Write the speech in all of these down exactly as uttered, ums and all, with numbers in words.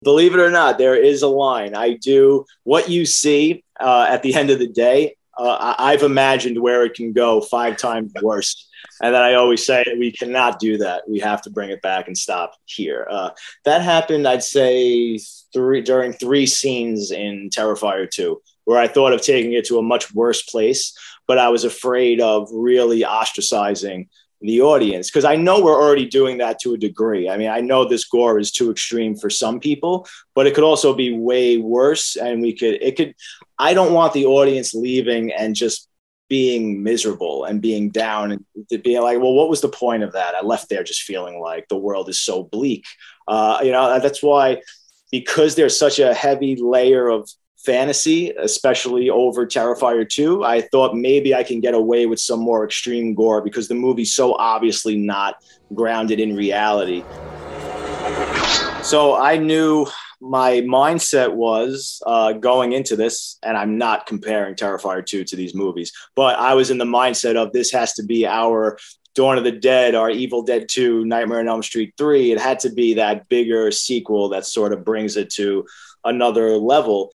Believe it or not, there is a line. I do what you see uh, at the end of the day. Uh, I've imagined where it can go five times worse. And then I always say we cannot do that. We have to bring it back and stop here. Uh, that happened, I'd say, three during three scenes in Terrifier two, where I thought of taking it to a much worse place, but I was afraid of really ostracizing the audience, because I know we're already doing that to a degree. I mean, I know this gore is too extreme for some people, but it could also be way worse. And we could, it could, I don't want the audience leaving and just being miserable and being down and being like, well, what was the point of that? I left there just feeling like the world is so bleak. Uh, you know, that's why, because there's such a heavy layer of fantasy, especially over Terrifier two, I thought maybe I can get away with some more extreme gore because the movie's so obviously not grounded in reality. So I knew my mindset was uh, going into this, and I'm not comparing Terrifier two to these movies, but I was in the mindset of this has to be our Dawn of the Dead, our Evil Dead two, Nightmare on Elm Street three. It had to be that bigger sequel that sort of brings it to another level.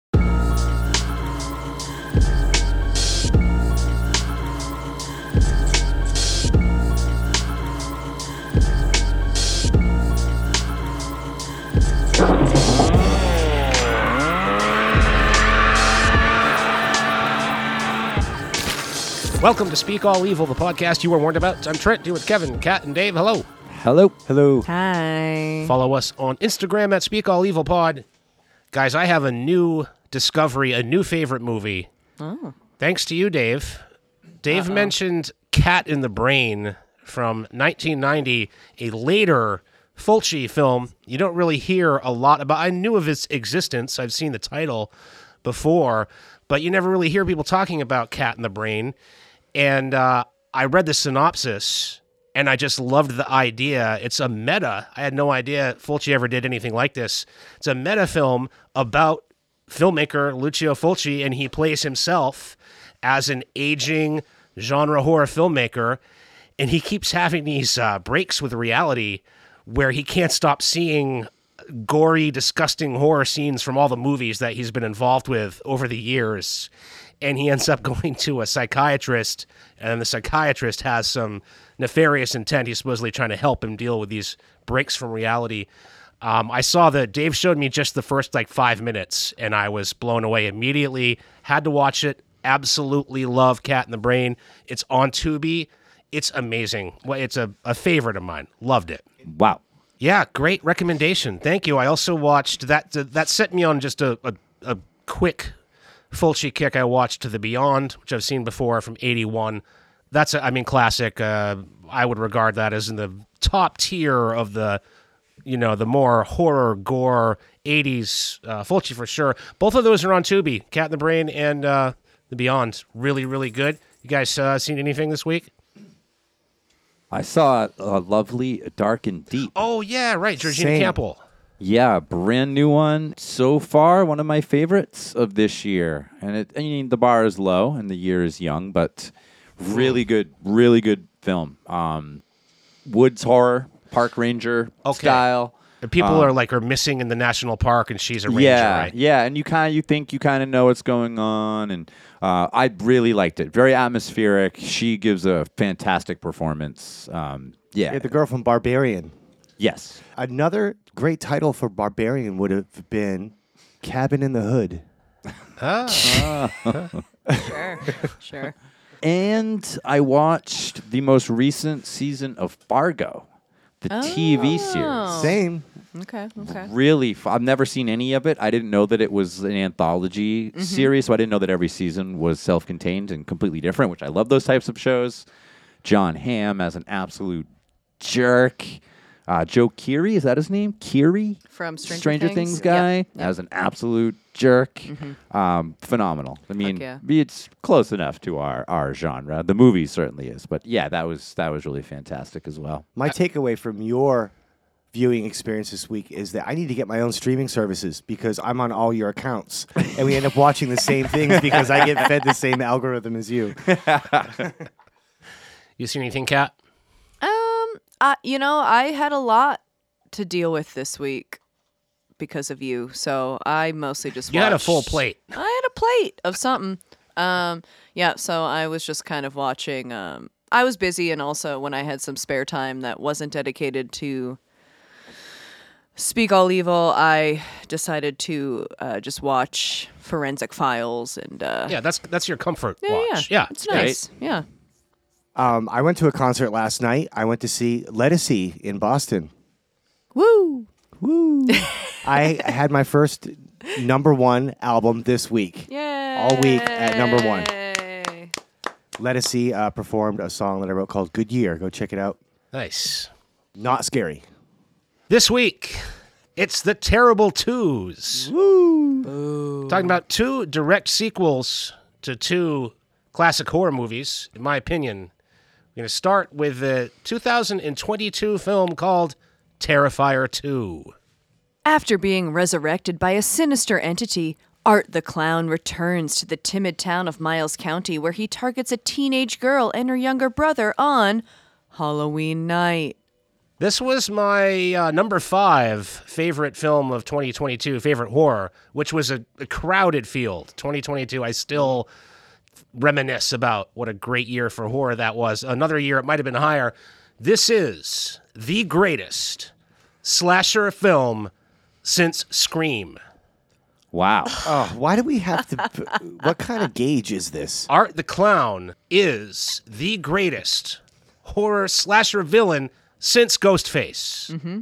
Welcome to Speak All Evil, the podcast you were warned about. I'm Trent, here with Kevin, Kat, and Dave. Hello. Hello. Hello. Hi. Follow us on Instagram at Speak All Evil Pod. Guys, I have a new discovery, a new favorite movie. Oh. Thanks to you, Dave. Dave Uh-oh. mentioned Cat in the Brain from nineteen ninety, a later Fulci film you don't really hear a lot about. I knew of its existence. I've seen the title before, but you never really hear people talking about Cat in the Brain. And uh, I read the synopsis, and I just loved the idea. It's a meta. I had no idea Fulci ever did anything like this. It's a meta film about filmmaker Lucio Fulci, and he plays himself as an aging genre horror filmmaker, and he keeps having these uh, breaks with reality where he can't stop seeing gory, disgusting horror scenes from all the movies that he's been involved with over the years. And he ends up going to a psychiatrist, and the psychiatrist has some nefarious intent. He's supposedly trying to help him deal with these breaks from reality. Um, I saw that Dave showed me just the first like five minutes, and I was blown away immediately. Had to watch it. Absolutely love Cat in the Brain. It's on Tubi. It's amazing. Well, it's a, a favorite of mine. Loved it. Wow. Yeah, great recommendation. Thank you. I also watched that. That set me on just a, a, a quick Fulci kick. I watched To the Beyond, which I've seen before, from eighty-one. That's, a, I mean, classic. Uh, I would regard that as in the top tier of the, you know, the more horror, gore, eighties uh, Fulci for sure. Both of those are on Tubi, Cat in the Brain and uh, The Beyond. Really, really good. You guys uh, seen anything this week? I saw a lovely Dark and Deep. Oh, yeah, right. Georgina Same. Campbell. Yeah, brand new one. So far, one of my favorites of this year. And it, I mean, the bar is low and the year is young, but really good, really good film. Um, woods horror, park ranger Okay. style. And people Um, are like are missing in the national park, and she's a ranger, yeah, right? yeah, and you kind of you think you kind of know what's going on, and uh, I really liked it. Very atmospheric. She gives a fantastic performance. Um, yeah, Yeah, the girl from Barbarian. yes. Another great title for Barbarian would have been Cabin in the Hood. Sure. Sure. And I watched the most recent season of Fargo, the T V series. Oh. Same. Okay. Okay. Really, f- I've never seen any of it. I didn't know that it was an anthology series, so I didn't know that every season was self-contained and completely different, which I love those types of shows. John Hamm as an absolute jerk. Uh, Joe Keery, is that his name? Keery? From Stranger Things, Things? guy, Yep, yep. as an absolute jerk. Um, phenomenal. I mean, yeah. it's close enough to our, our genre. The movie certainly is, but yeah, that was that was really fantastic as well. My takeaway from your viewing experience this week is that I need to get my own streaming services because I'm on all your accounts. And we end up watching the same things because I get fed the same algorithm as you. You seen anything, Kat? Um, I, you know, I had a lot to deal with this week because of you. So I mostly just You had a watched- full plate. I had a plate of something. Um, yeah, so I was just kind of watching. Um, I was busy, and also when I had some spare time that wasn't dedicated to Speak All Evil, I decided to uh, just watch Forensic Files and uh, Yeah, that's that's your comfort yeah, watch. yeah, Yeah, it's nice. Yeah. Um, I went to a concert last night. I went to see Lettucey in Boston. Woo! Woo! I had my first number one album this week. Yay! All week at number one. Lettucey uh, performed a song that I wrote called Good Year. Go check it out. Nice. Not scary. This week, it's the Terrible Twos. Woo! Talking about two direct sequels to two classic horror movies, in my opinion. We're going to start with the two thousand twenty-two film called Terrifier two. After being resurrected by a sinister entity, Art the Clown returns to the timid town of Miles County, where he targets a teenage girl and her younger brother on Halloween night. This was my uh, number five favorite film of twenty twenty-two, favorite horror, which was a, a crowded field. twenty twenty-two, I still reminisce about what a great year for horror that was. Another year, it might have been higher. This is the greatest slasher film since Scream. Wow. Oh, why do we have to? p- What kind of gauge is this? Art the Clown is the greatest horror slasher villain since Ghostface. Mm-hmm.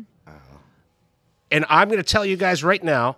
And I'm going to tell you guys right now,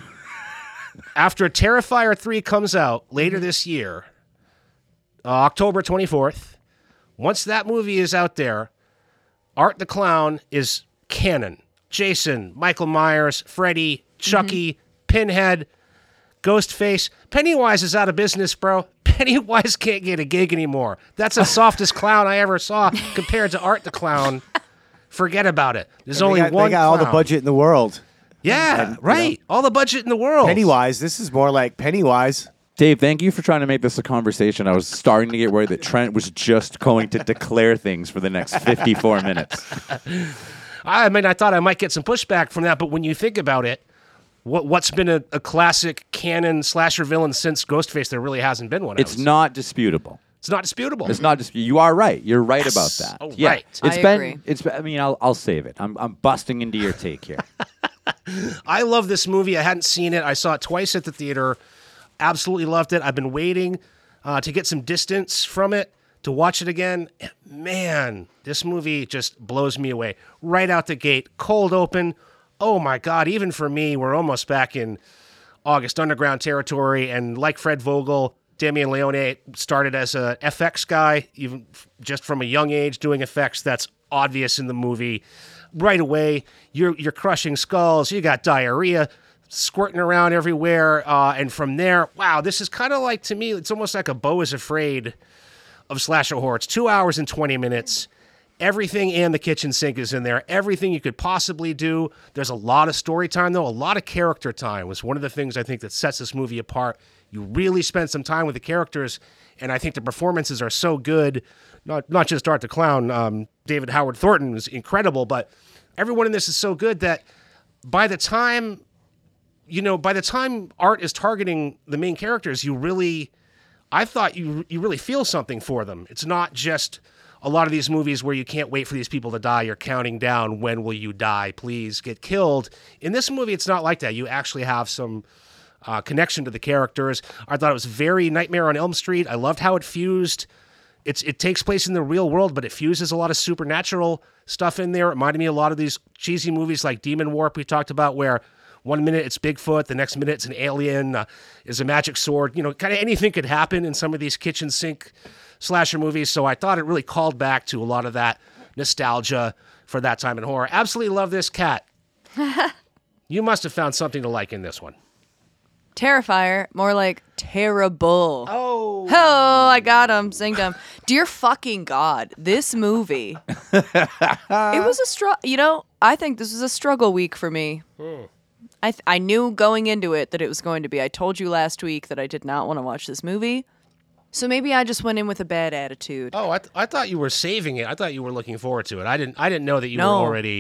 after Terrifier three comes out later this year, uh, October twenty-fourth, once that movie is out there, Art the Clown is canon. Jason, Michael Myers, Freddy, Chucky, Pinhead, Ghostface. Pennywise is out of business, bro. Pennywise can't get a gig anymore. That's the softest clown I ever saw compared to Art the Clown. Forget about it. There's only they got, one They got all the clown. budget in the world. Yeah, And, you right. All the budget in the world. Pennywise. This is more like Pennywise. Dave, thank you for trying to make this a conversation. I was starting to get worried that Trent was just going to declare things for the next fifty-four minutes. I mean, I thought I might get some pushback from that, but when you think about it, what, what's been a, a classic canon slasher villain since Ghostface? There really hasn't been one. I It's would say. not disputable. It's not disputable. It's not disputable. You are right. You're right about Yes. that. Oh, yeah. right. It's I been. agree. It's. been- I mean, I'll. I'll save it. I'm. I'm busting into your take here. I love this movie. I hadn't seen it. I saw it twice at the theater. Absolutely loved it. I've been waiting uh, to get some distance from it to watch it again. Man, this movie just blows me away. Right out the gate, cold open. Oh my God, even for me, we're almost back in August Underground territory. And like Fred Vogel, Damien Leone started as a F X guy, even f- just from a young age doing effects. That's obvious in the movie. Right away, you're you're crushing skulls. You got diarrhea squirting around everywhere, uh, and from there, wow, this is kind of like, to me, it's almost like a Beau is Afraid of slasher horror. It's two hours and twenty minutes. Everything and the kitchen sink is in there. Everything you could possibly do. There's a lot of story time, though. A lot of character time was one of the things I think that sets this movie apart. You really spend some time with the characters, and I think the performances are so good. Not not just Art the Clown. Um, David Howard Thornton was incredible, but everyone in this is so good that by the time, you know, by the time Art is targeting the main characters, you really, I thought you you really feel something for them. It's not just a lot of these movies where you can't wait for these people to die. You're counting down, when will you die? Please get killed. In this movie, it's not like that. You actually have some uh, connection to the characters. I thought it was very Nightmare on Elm Street. I loved how it fused. It's it takes place in the real world, but it fuses a lot of supernatural stuff in there. It reminded me a lot of these cheesy movies like Demon Warp we talked about, where one minute it's Bigfoot, the next minute it's an alien, uh, is a magic sword. You know, kind of anything could happen in some of these kitchen sink slasher movies. So I thought it really called back to a lot of that nostalgia for that time in horror. Absolutely love this. Cat. You must have found something to like in this one. Terrifier, more like terrible. Oh. Oh, I got him. Zinged him. Dear fucking God, this movie. It was a struggle. You know, I think this was a struggle week for me. Hmm. I th- I knew going into it that it was going to be. I told you last week that I did not want to watch this movie. So maybe I just went in with a bad attitude. Oh, I, th- I thought you were saving it. I thought you were looking forward to it. I didn't. I didn't know that you No. were already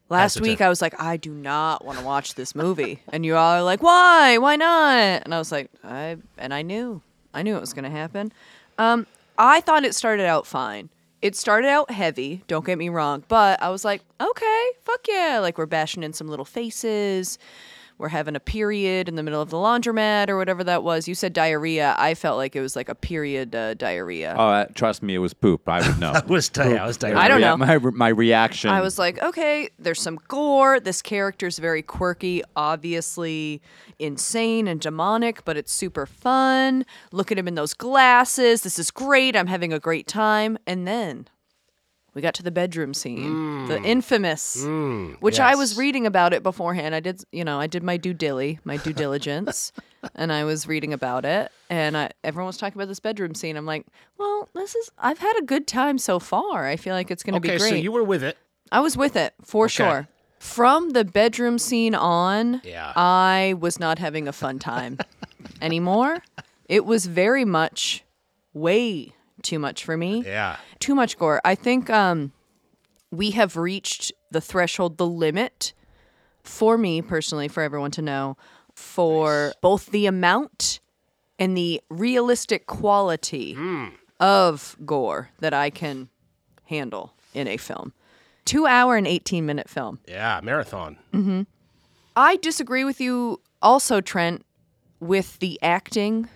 Last Hesitant. week I was like, I do not want to watch this movie. And you all are like, why? Why not? And I was like, I and I knew. I knew it was going to happen. Um, I thought it started out fine. It started out heavy, don't get me wrong, but I was like, okay, fuck yeah. Like we're bashing in some little faces. We're having a period in the middle of the laundromat or whatever that was. You said diarrhea. I felt like it was like a period uh, diarrhea. Oh, uh, trust me, it was poop. I would know. I was tired. I was tired. I don't know. My, my reaction. I was like, okay, there's some gore. This character's very quirky, obviously insane and demonic, but it's super fun. Look at him in those glasses. This is great. I'm having a great time. And then we got to the bedroom scene, mm. the infamous, mm, which yes. I was reading about it beforehand. I did, you know, I did my due dilly, my due diligence, and I was reading about it. And I, everyone was talking about this bedroom scene. I'm like, well, this is, I've had a good time so far. I feel like it's going to okay, be great. so you were with it. I was with it, for Okay. sure. From the bedroom scene on, Yeah. I was not having a fun time anymore. It was very much way too much for me. Yeah. Too much gore. I think um, we have reached the threshold, the limit for me personally, for everyone to know, for both the amount and the realistic quality Mm. of gore that I can handle in a film. Two hour and eighteen minute film. Yeah, marathon. Mm-hmm. I disagree with you also, Trent, with the acting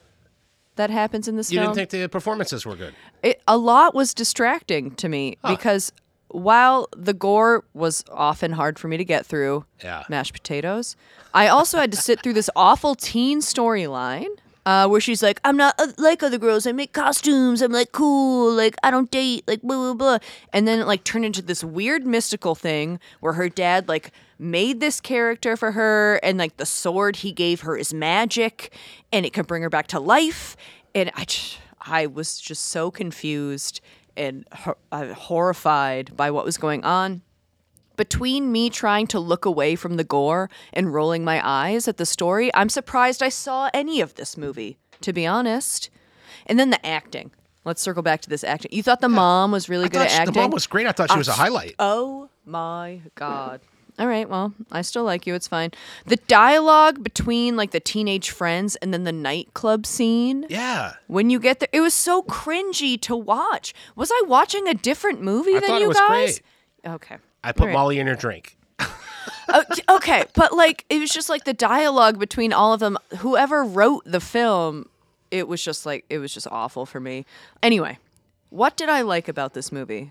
that happens in this You film. didn't think the performances were good? It, a lot was distracting to me Huh. because while the gore was often hard for me to get through, Yeah. mashed potatoes, I also had to sit through this awful teen storyline uh, where she's like, I'm not uh, like other girls. I make costumes. I'm like cool. Like I don't date. Like blah, blah, blah. And then it like turned into this weird mystical thing where her dad like made this character for her and like the sword he gave her is magic and it can bring her back to life. And I just, I was just so confused and hor- uh, horrified by what was going on. Between me trying to look away from the gore and rolling my eyes at the story, I'm surprised I saw any of this movie, to be honest. And then the acting. Let's circle back to this acting. You thought the mom was really I good thought at she- acting? the mom was great. I thought she was a Uh, highlight. Oh my God. All right, well, I still like you. It's fine. The dialogue between like the teenage friends and then the nightclub scene. Yeah. When you get there, it was so cringy to watch. Was I watching a different movie I than thought you it was guys? great. Okay. I put All right. Molly in your drink. Oh, okay, but like it was just like the dialogue between all of them. Whoever wrote the film, it was just like it was just awful for me. Anyway, what did I like about this movie?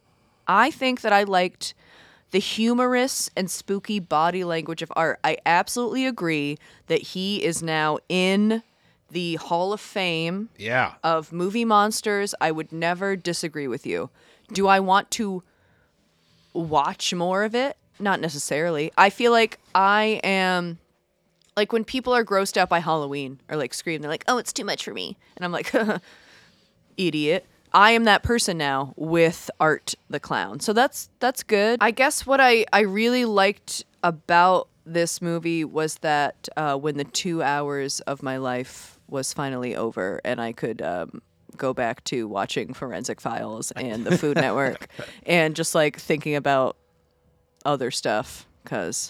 I think that I liked the humorous and spooky body language of art. I absolutely agree that he is now in the Hall of Fame Yeah. of movie monsters. I would never disagree with you. Do I want to watch more of it? Not necessarily. I feel like I am like when people are grossed out by Halloween or like Scream, they're like, "Oh, it's too much for me," and I'm like, "Idiot." I am that person now with Art the Clown. So that's that's good. I guess what I, I really liked about this movie was that uh, when the two hours of my life was finally over and I could um, go back to watching Forensic Files and the Food Network and just like thinking about other stuff because,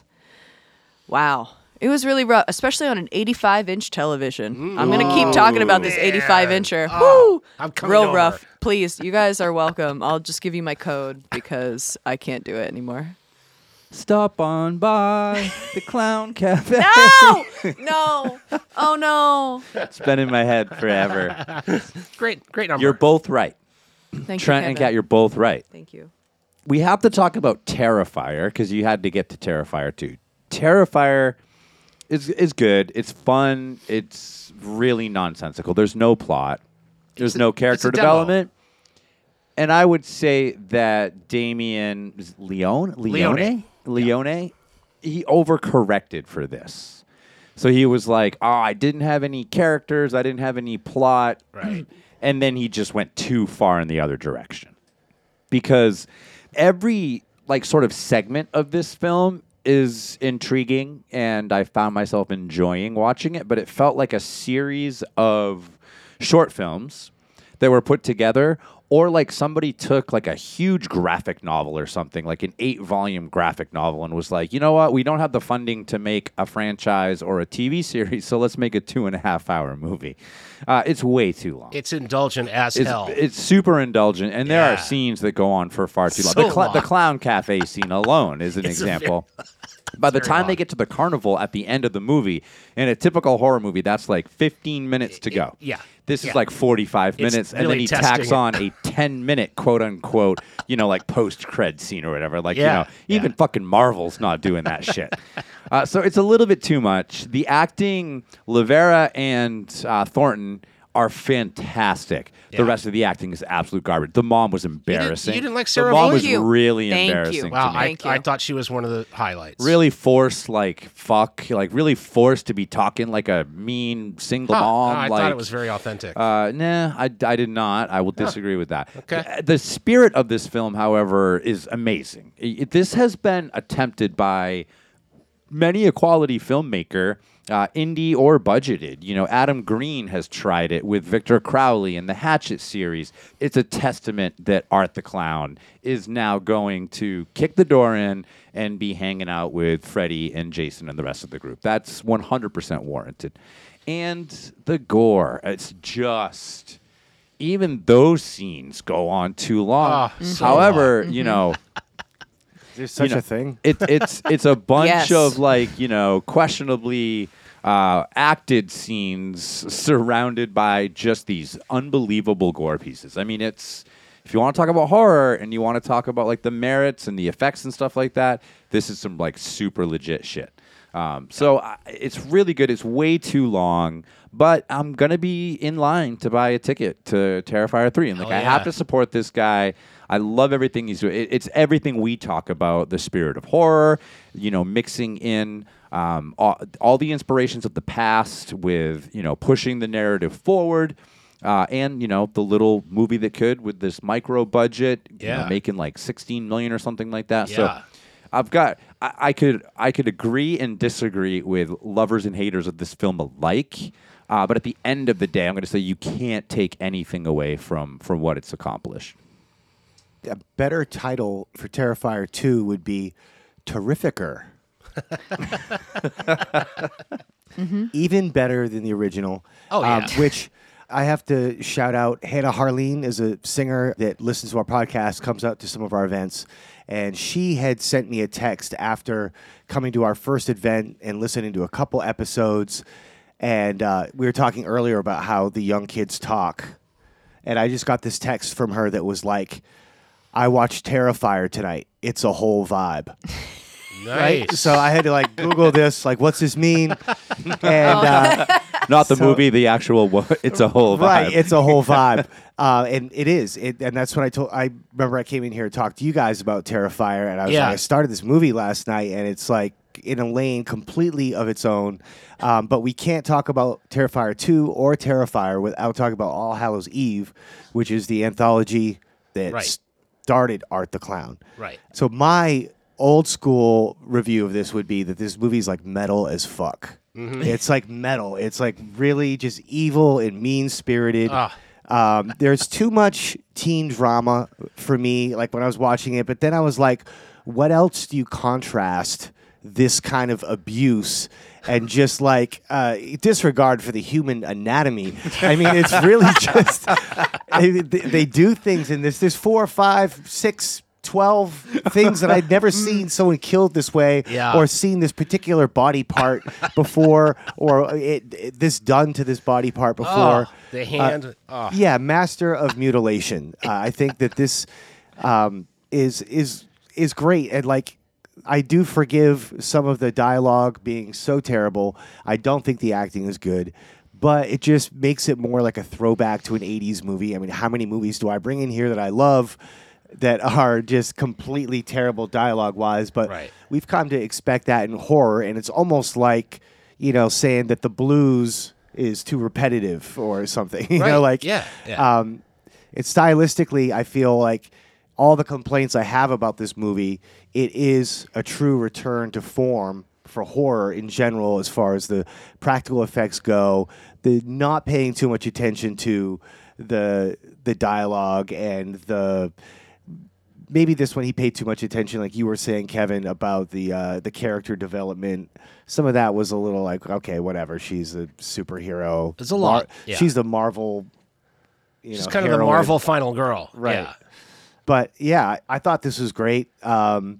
wow. It was really rough, especially on an eighty-five inch television. I'm going to keep talking about this eighty-five incher. Oh, Woo! I'm coming Real over. rough. Please, you guys are welcome. I'll just give you my code because I can't do it anymore. Stop on by the Clown Cafe. No! No. Oh, no. It's been in my head forever. Great, great number. You're both right. Thank Trent you, and Kevin. Kat, you're both right. Thank you. We have to talk about Terrifier because you had to get to Terrifier too. Terrifier is is good. It's fun. It's really nonsensical. There's no plot. There's a- no it's character a demo. development. And I would say that Damien is it Leone, Leone, Leone. Leone, he overcorrected for this. So he was like, "Oh, I didn't have any characters. I didn't have any plot." Right. And then he just went too far in the other direction. Because every like sort of segment of this film is intriguing and I found myself enjoying watching it, but it felt like a series of short films that were put together Or like somebody took like a huge graphic novel or something, like an eight volume graphic novel, and was like, you know what, we don't have the funding to make a franchise or a T V series, so let's make a two and a half hour movie. Uh, it's way too long. It's indulgent as It's, hell. it's super indulgent, and there Yeah. are scenes that go on for far too long. So the, cl- long. the clown cafe scene alone is an It's a very- example. By the very time long. they get to the carnival at the end of the movie, in a typical horror movie, that's like fifteen minutes to go. yeah. This Yeah. is like forty-five It's minutes, and then really he testing tacks it. on a ten minute quote unquote, you know, like post cred scene or whatever. Like, Yeah, you know, even yeah. fucking Marvel's not doing that shit. Uh, so it's a little bit too much. The acting, Lavera and uh, Thornton are fantastic. Yeah. The rest of the acting is absolute garbage. The mom was embarrassing. you didn't like Sarah The mom Vaughan? was Thank you. really Thank you. embarrassing. Wow, to me. I, Thank you. I thought she was one of the highlights. Really forced, like fuck, like really forced to be talking like a mean single Huh. mom. No, I like, thought it was very authentic. uh, nah, I, I did not. I will disagree with that. Okay. The, the spirit of this film, however, is amazing. I- this has been attempted by many a quality filmmaker, uh, indie or budgeted. You know, Adam Green has tried it with Victor Crowley in the Hatchet series. It's a testament that Art the Clown is now going to kick the door in and be hanging out with Freddie and Jason and the rest of the group. That's one hundred percent warranted. And the gore, it's just... Even those scenes go on too long. Ah, so However, you know... There's such you know, a thing. It, it's it's a bunch Yes. of like you know questionably uh, acted scenes surrounded by just these unbelievable gore pieces. I mean, it's if you want to talk about horror and you want to talk about like the merits and the effects and stuff like that, this is some like super legit shit. Um, so I, it's really good. It's way too long, but I'm gonna be in line to buy a ticket to Terrifier three. And like, Hell I have yeah. to support this guy. I love everything he's doing. It, it's everything we talk about: the spirit of horror, you know, mixing in um, all, all the inspirations of the past with you know pushing the narrative forward. Uh, and you know the little movie that could with this micro budget, you know, Yeah. making like sixteen million or something like that. Yeah. So I've got I, I could I could agree and disagree with lovers and haters of this film alike, uh, but at the end of the day, I'm going to say you can't take anything away from from what it's accomplished. A better title for Terrifier two would be Terrificer. Even better than the original. Oh, um, yeah. which I have to shout out. Hannah Harleen is a singer that listens to our podcast, comes out to some of our events. And she had sent me a text after coming to our first event and listening to a couple episodes. And uh, we were talking earlier about how the young kids talk. And I just got this text from her that was like, I watched Terrifier tonight. It's a whole vibe. Right? Nice. So I had to like Google this, like, what's this mean? And uh, Not the So- movie, the actual. wo- It's a whole vibe. right, it's a whole vibe, uh, and it is. It, and that's when I told. I remember I came in here to talk to you guys about Terrifier, and I was Yeah. like, I started this movie last night, and it's like in a lane completely of its own. Um, but we can't talk about Terrifier two or Terrifier without talking about All Hallows Eve, which is the anthology that Right. started Art the Clown. Right. So my old school review of this would be that this movie is like metal as fuck. Mm-hmm. It's like metal. It's like really just evil and mean spirited. Ah. Um, there's too much teen drama for me, like when I was watching it. But then I was like, what else do you contrast this kind of abuse and just like uh, disregard for the human anatomy? I mean, it's really just they, they, they do things in this. There's four, five, six, twelve things that I'd never seen someone killed this way, Yeah. or seen this particular body part before, or it, it- this done to this body part before. Oh, the hand. oh. Yeah, master of mutilation. Uh, I think that this um, is is is great, and like I do forgive some of the dialogue being so terrible. I don't think the acting is good, but it just makes it more like a throwback to an eighties movie. I mean, how many movies do I bring in here that I love that are just completely terrible dialogue wise? But Right. we've come to expect that in horror, and it's almost like, you know, saying that the blues is too repetitive or something. You Right. know, like Yeah, yeah. um, it's stylistically, I feel like all the complaints I have about this movie, it is a true return to form for horror in general, as far as the practical effects go, the not paying too much attention to the the dialogue and the maybe this one he paid too much attention, like you were saying, Kevin, about the uh, the character development. Some of that was a little like, okay, whatever. She's a superhero. There's a lot. Yeah. She's the Marvel. You She's know, kind of the heroine. Marvel final girl. Right. Yeah. But yeah, I, I thought this was great. Um,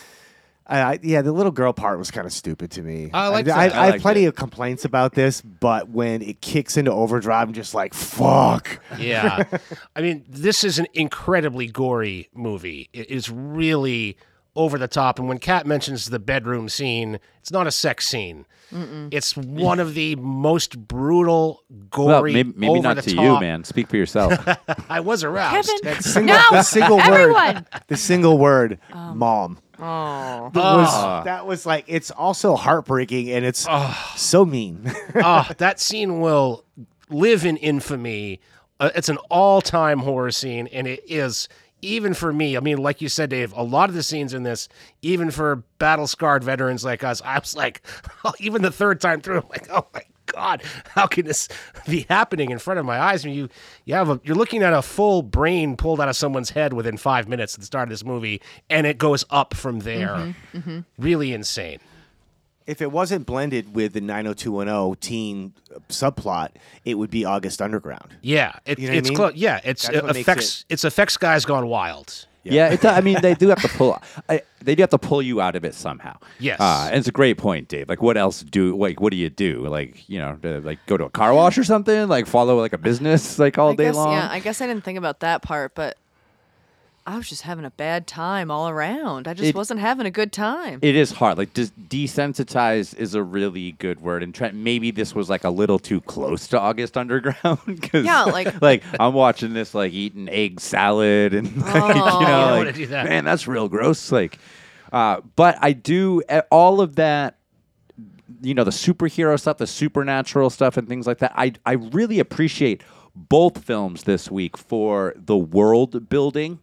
I, I, yeah, the little girl part was kind of stupid to me. I like I, that. I, I I have liked plenty it. of complaints about this, but when it kicks into overdrive, I'm just like, fuck. Yeah. I mean, this is an incredibly gory movie. It is really over the top. And when Kat mentions the bedroom scene, it's not a sex scene. Mm-mm. It's one of the most brutal, gory, Well, maybe, maybe over not the to top. you, man. Speak for yourself. I was aroused. Kevin, Single, no, the single everyone. word, the single word, mom. Oh, That was, that was like, it's also heartbreaking and it's so mean. Oh, that scene will live in infamy. Uh, it's an all-time horror scene, and it is, even for me, I mean, like you said, Dave, a lot of the scenes in this, even for battle-scarred veterans like us, I was like, even the third time through, I'm like, oh my God, how can this be happening in front of my eyes? I mean, you, you have a, you're looking at a full brain pulled out of someone's head within five minutes at the start of this movie, and it goes up from there. Mm-hmm, mm-hmm. Really insane. If it wasn't blended with the nine oh two one oh teen subplot, it would be August Underground. Yeah, it, You know what I it's mean? close. Yeah, it's That's it what makes affects. it- It's effects guys gone wild. Yeah, it, I mean, they do have to pull. I, they do have to pull you out of it somehow. Yes. uh, and it's a great point, Dave. Like, what else do? Like, what do you do? Like, you know, to, like go to a car wash or something? Like, follow like a business like all I day guess, long? Yeah, I guess I didn't think about that part, but I was just having a bad time all around. I just It- wasn't having a good time. It is hard. Like, des- desensitize is a really good word, and Trent, maybe this was like a little too close to August Underground because, Yeah, like- like I'm watching this like eating egg salad and like, Oh. you You know, don't wanna like, do that. man, that's real gross. Like, uh, but I do eh, all of that. You know, the superhero stuff, the supernatural stuff, and things like that. I I really appreciate both films this week for the world building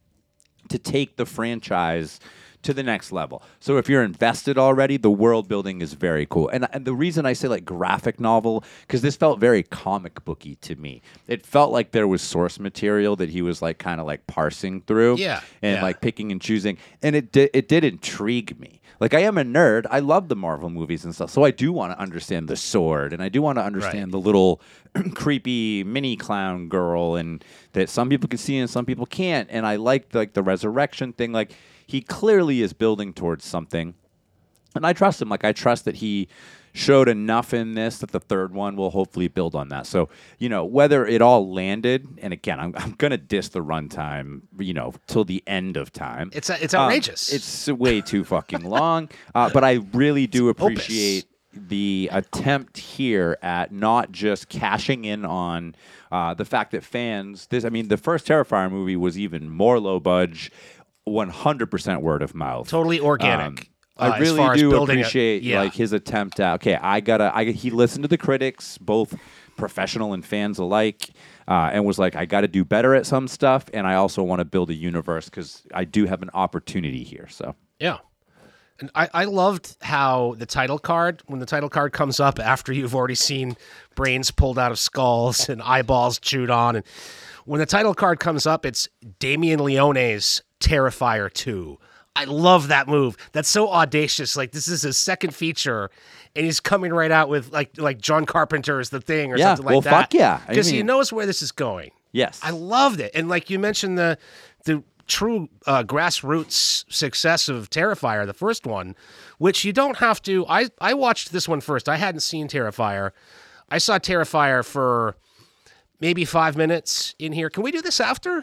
to take the franchise to the next level. So if you're invested already, the world building is very cool. And, and the reason I say like graphic novel, because this felt very comic booky to me. It felt like there was source material that he was like kind of like parsing through Yeah, and yeah. like picking and choosing. And it did, it did intrigue me. Like I am a nerd. I love the Marvel movies and stuff. So I do want to understand the sword and I do want to understand the little creepy mini clown girl and that some people can see and some people can't. And I like like the resurrection thing. Like he clearly is building towards something. And I trust him. Like I trust that he showed enough in this that the third one will hopefully build on that. So, you know, whether it all landed, and again, I'm, I'm going to diss the runtime, you know, till the end of time. It's it's Um, outrageous. it's way too fucking long. Uh, but I really do opus. appreciate the attempt here at not just cashing in on uh, the fact that fans, this, I mean, the first Terrifier movie was even more low budge, one hundred percent word of mouth. totally organic. Um, uh, I as really far as do building a- appreciate yeah. like his attempt at okay, I gotta. I he listened to the critics, both professional and fans alike, uh, and was like, I got to do better at some stuff, and I also want to build a universe because I do have an opportunity here. So Yeah. And I, I loved how the title card, when the title card comes up after you've already seen brains pulled out of skulls and eyeballs chewed on, and when the title card comes up, it's Damien Leone's Terrifier two. I love that move. That's so audacious. Like this is his second feature, and he's coming right out with like like John Carpenter's The Thing or Yeah, something like well, that. fuck yeah. I Because he mean- knows where this is going. yes, I loved it. And like you mentioned, the the true uh, grassroots success of Terrifier, the first one, which you don't have to. I, I watched this one first. I hadn't seen Terrifier. I saw Terrifier for maybe five minutes in here. Can we do this after?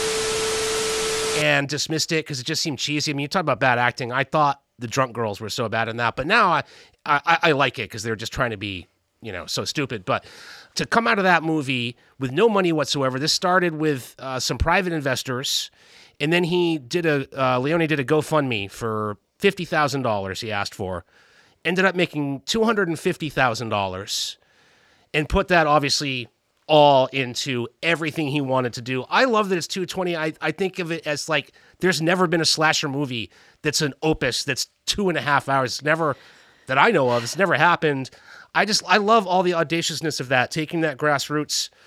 And dismissed it because it just seemed cheesy. I mean, you talk about bad acting. I thought the drunk girls were so bad in that, but now I I, I like it because they're just trying to be, you know, so stupid. But to come out of that movie with no money whatsoever, this started with uh, some private investors, and then he did a uh, Leone did a GoFundMe for fifty thousand dollars. He asked for, ended up making two hundred and fifty thousand dollars, and put that obviously all into everything he wanted to do. I love that it's two twenty. I, I think of it as like there's never been a slasher movie that's an opus that's two and a half hours. It's never that I know of. It's never happened. I just I love all the audaciousness of that, taking that grassroots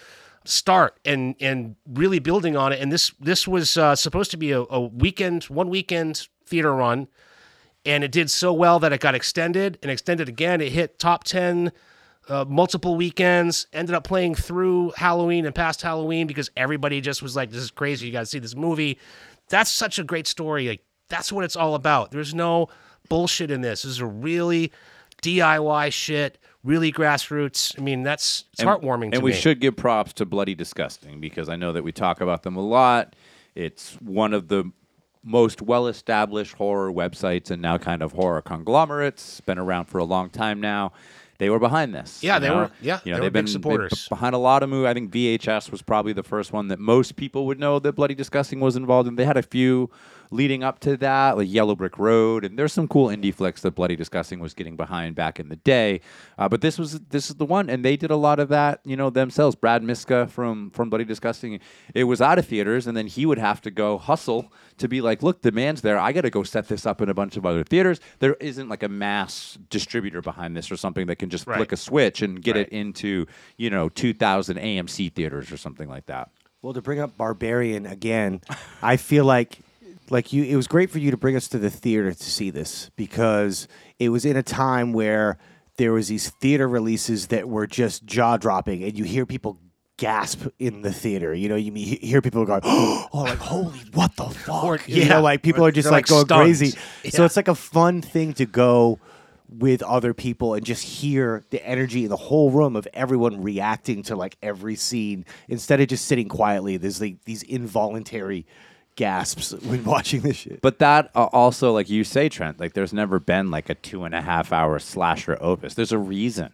start and and really building on it. And this this was uh, supposed to be a, a weekend, one weekend theater run, and it did so well that it got extended and extended again. It hit top ten uh, multiple weekends. Ended up playing through Halloween and past Halloween because everybody just was like, "This is crazy! You got to see this movie." That's such a great story. Like that's what it's all about. There's no bullshit in this. This is a really D I Y shit. Really grassroots. I mean, that's it's And- heartwarming to And we me. should give props to Bloody Disgusting because I know that we talk about them a lot. It's one of the most well-established horror websites and now kind of horror conglomerates. Been around for a long time now. They were behind this. Yeah, you they know? were- yeah, you know, they were they've big been they've supporters. been behind a lot of movies. I think V H S was probably the first one that most people would know that Bloody Disgusting was involved in. They had a few leading up to that, like Yellow Brick Road, and there's some cool indie flicks that Bloody Disgusting was getting behind back in the day. Uh, but this was this is the one, and they did a lot of that, you know, themselves. Brad Miska from from Bloody Disgusting, it was out of theaters, and then he would have to go hustle to be like, look, demand's there. I got to go set this up in a bunch of other theaters. There isn't like a mass distributor behind this or something that can just Right. flick a switch and get Right. it into, you know, two thousand A M C theaters or something like that. Well, to bring up Barbarian again, I feel like like you it was great for you to bring us to the theater to see this because it was in a time where there was these theater releases that were just jaw-dropping and you hear people gasp in the theater. You know, you me- hear people going, "Oh, like holy, what the fuck?" Or- you yeah. know, like people are just They're, like, like, going stunned. crazy. So Yeah. it's like a fun thing to go with other people and just hear the energy in the whole room of everyone reacting to like every scene instead of just sitting quietly. There's like these involuntary gasps when watching this shit. But that uh, also, like you say, Trent, like there's never been like a two and a half hour slasher opus. There's a reason.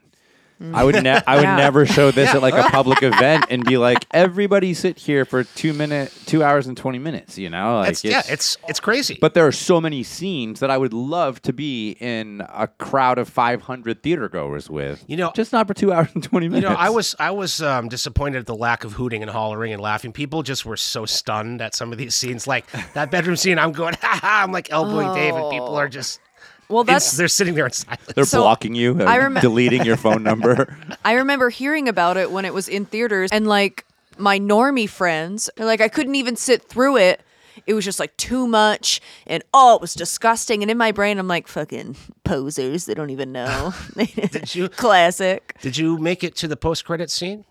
I would ne- I would Yeah. never show this at like a public event and be like, everybody sit here for two minute, two hours and twenty minutes. You know, like It's, yeah, it's it's crazy. But there are so many scenes that I would love to be in a crowd of five hundred theater goers with. You know- just not for two hours and twenty you minutes. know, I was I was um, disappointed at the lack of hooting and hollering and laughing. People just were so stunned at some of these scenes, like that bedroom scene. I'm going, ha ha! I'm like elbowing Dave, and people are just Well, ins- that's they're sitting there in silence. They're So, blocking you, uh, I remem- deleting your phone number. I remember hearing about it when it was in theaters, and like my normie friends, they're like I couldn't even sit through it. It was just like too much, and oh, it was disgusting. And in my brain, I'm like, fucking posers. They don't even know. Did you Classic. did you make it to the post credit scene?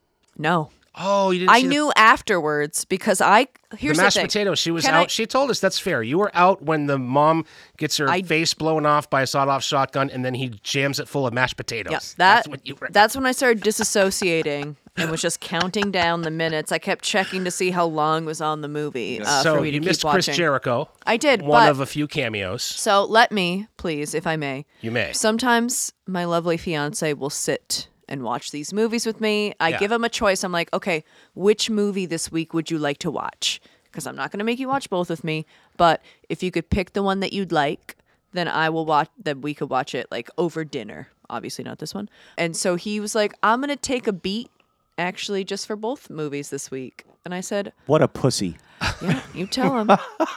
No. Oh, you didn't. I see the- knew afterwards because I here's the mashed thing. potatoes. She was Can out. I- She told us that's fair. You were out when the mom gets her I- face blown off by a sawed-off shotgun, and then he jams it full of mashed potatoes. Yeah, that, that's when you were. that's when I started disassociating and was just counting down the minutes. I kept checking to see how long was on the movie uh, so for me to you keep missed watching. Chris Jericho. I did, One but of a few cameos. so let me, please, if I may. You may. Sometimes my lovely fiance will sit and watch these movies with me. I Yeah. give him a choice. I'm like, okay, which movie this week would you like to watch? Because I'm not going to make you watch both with me. But if you could pick the one that you'd like, then I will watch. Then we could watch it like over dinner. Obviously not this one. And so he was like, I'm going to take a beat, actually, just for both movies this week. And I said, What a pussy. yeah, you tell him.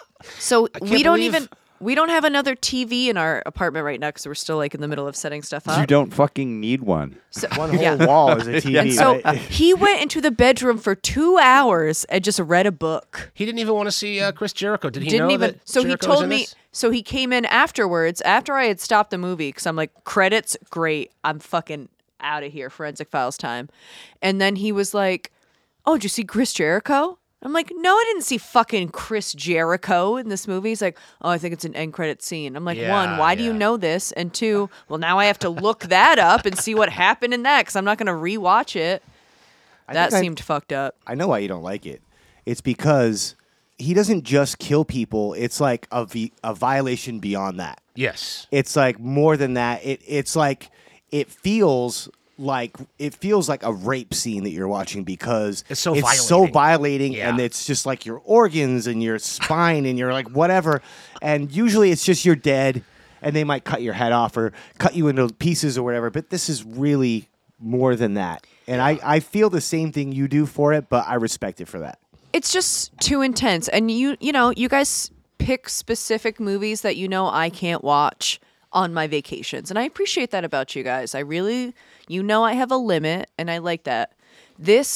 So we can't don't believe- even. We don't have another T V in our apartment right now because we're still like in the middle of setting stuff up. You don't fucking need one. So, One whole yeah. wall is a T V. And so right? he went into the bedroom for two hours and just read a book. He didn't even want to see uh, Chris Jericho. Did he Didn't know even. that So Jericho he was told in me. this? So he came in afterwards, after I had stopped the movie, because I'm like, credits, great. I'm fucking out of here. Forensic Files time. And then he was like, "Oh, did you see Chris Jericho?" I'm like, "No, I didn't see fucking Chris Jericho in this movie." He's like, "Oh, I think it's an end credit scene." I'm like, Yeah, one, why do you yeah. know this? And two, well, now I have to look that up and see what happened in that because I'm not going to rewatch it. That think I- seemed fucked up. I know why you don't like it. It's because he doesn't just kill people. It's like a, vi- a violation beyond that. Yes. It's like more than that. It it's like it feels like it feels like a rape scene that you're watching because It's so so violating. violating Yeah. and it's just like your organs and your spine and you're like whatever. And usually it's just you're dead and they might cut your head off or cut you into pieces or whatever. But this is really more than that. And I, I feel the same thing you do for it, but I respect it for that. It's just too intense. And you you know, you guys pick specific movies that you know I can't watch on my vacations. And I appreciate that about you guys. I really you know I have a limit and I like that. This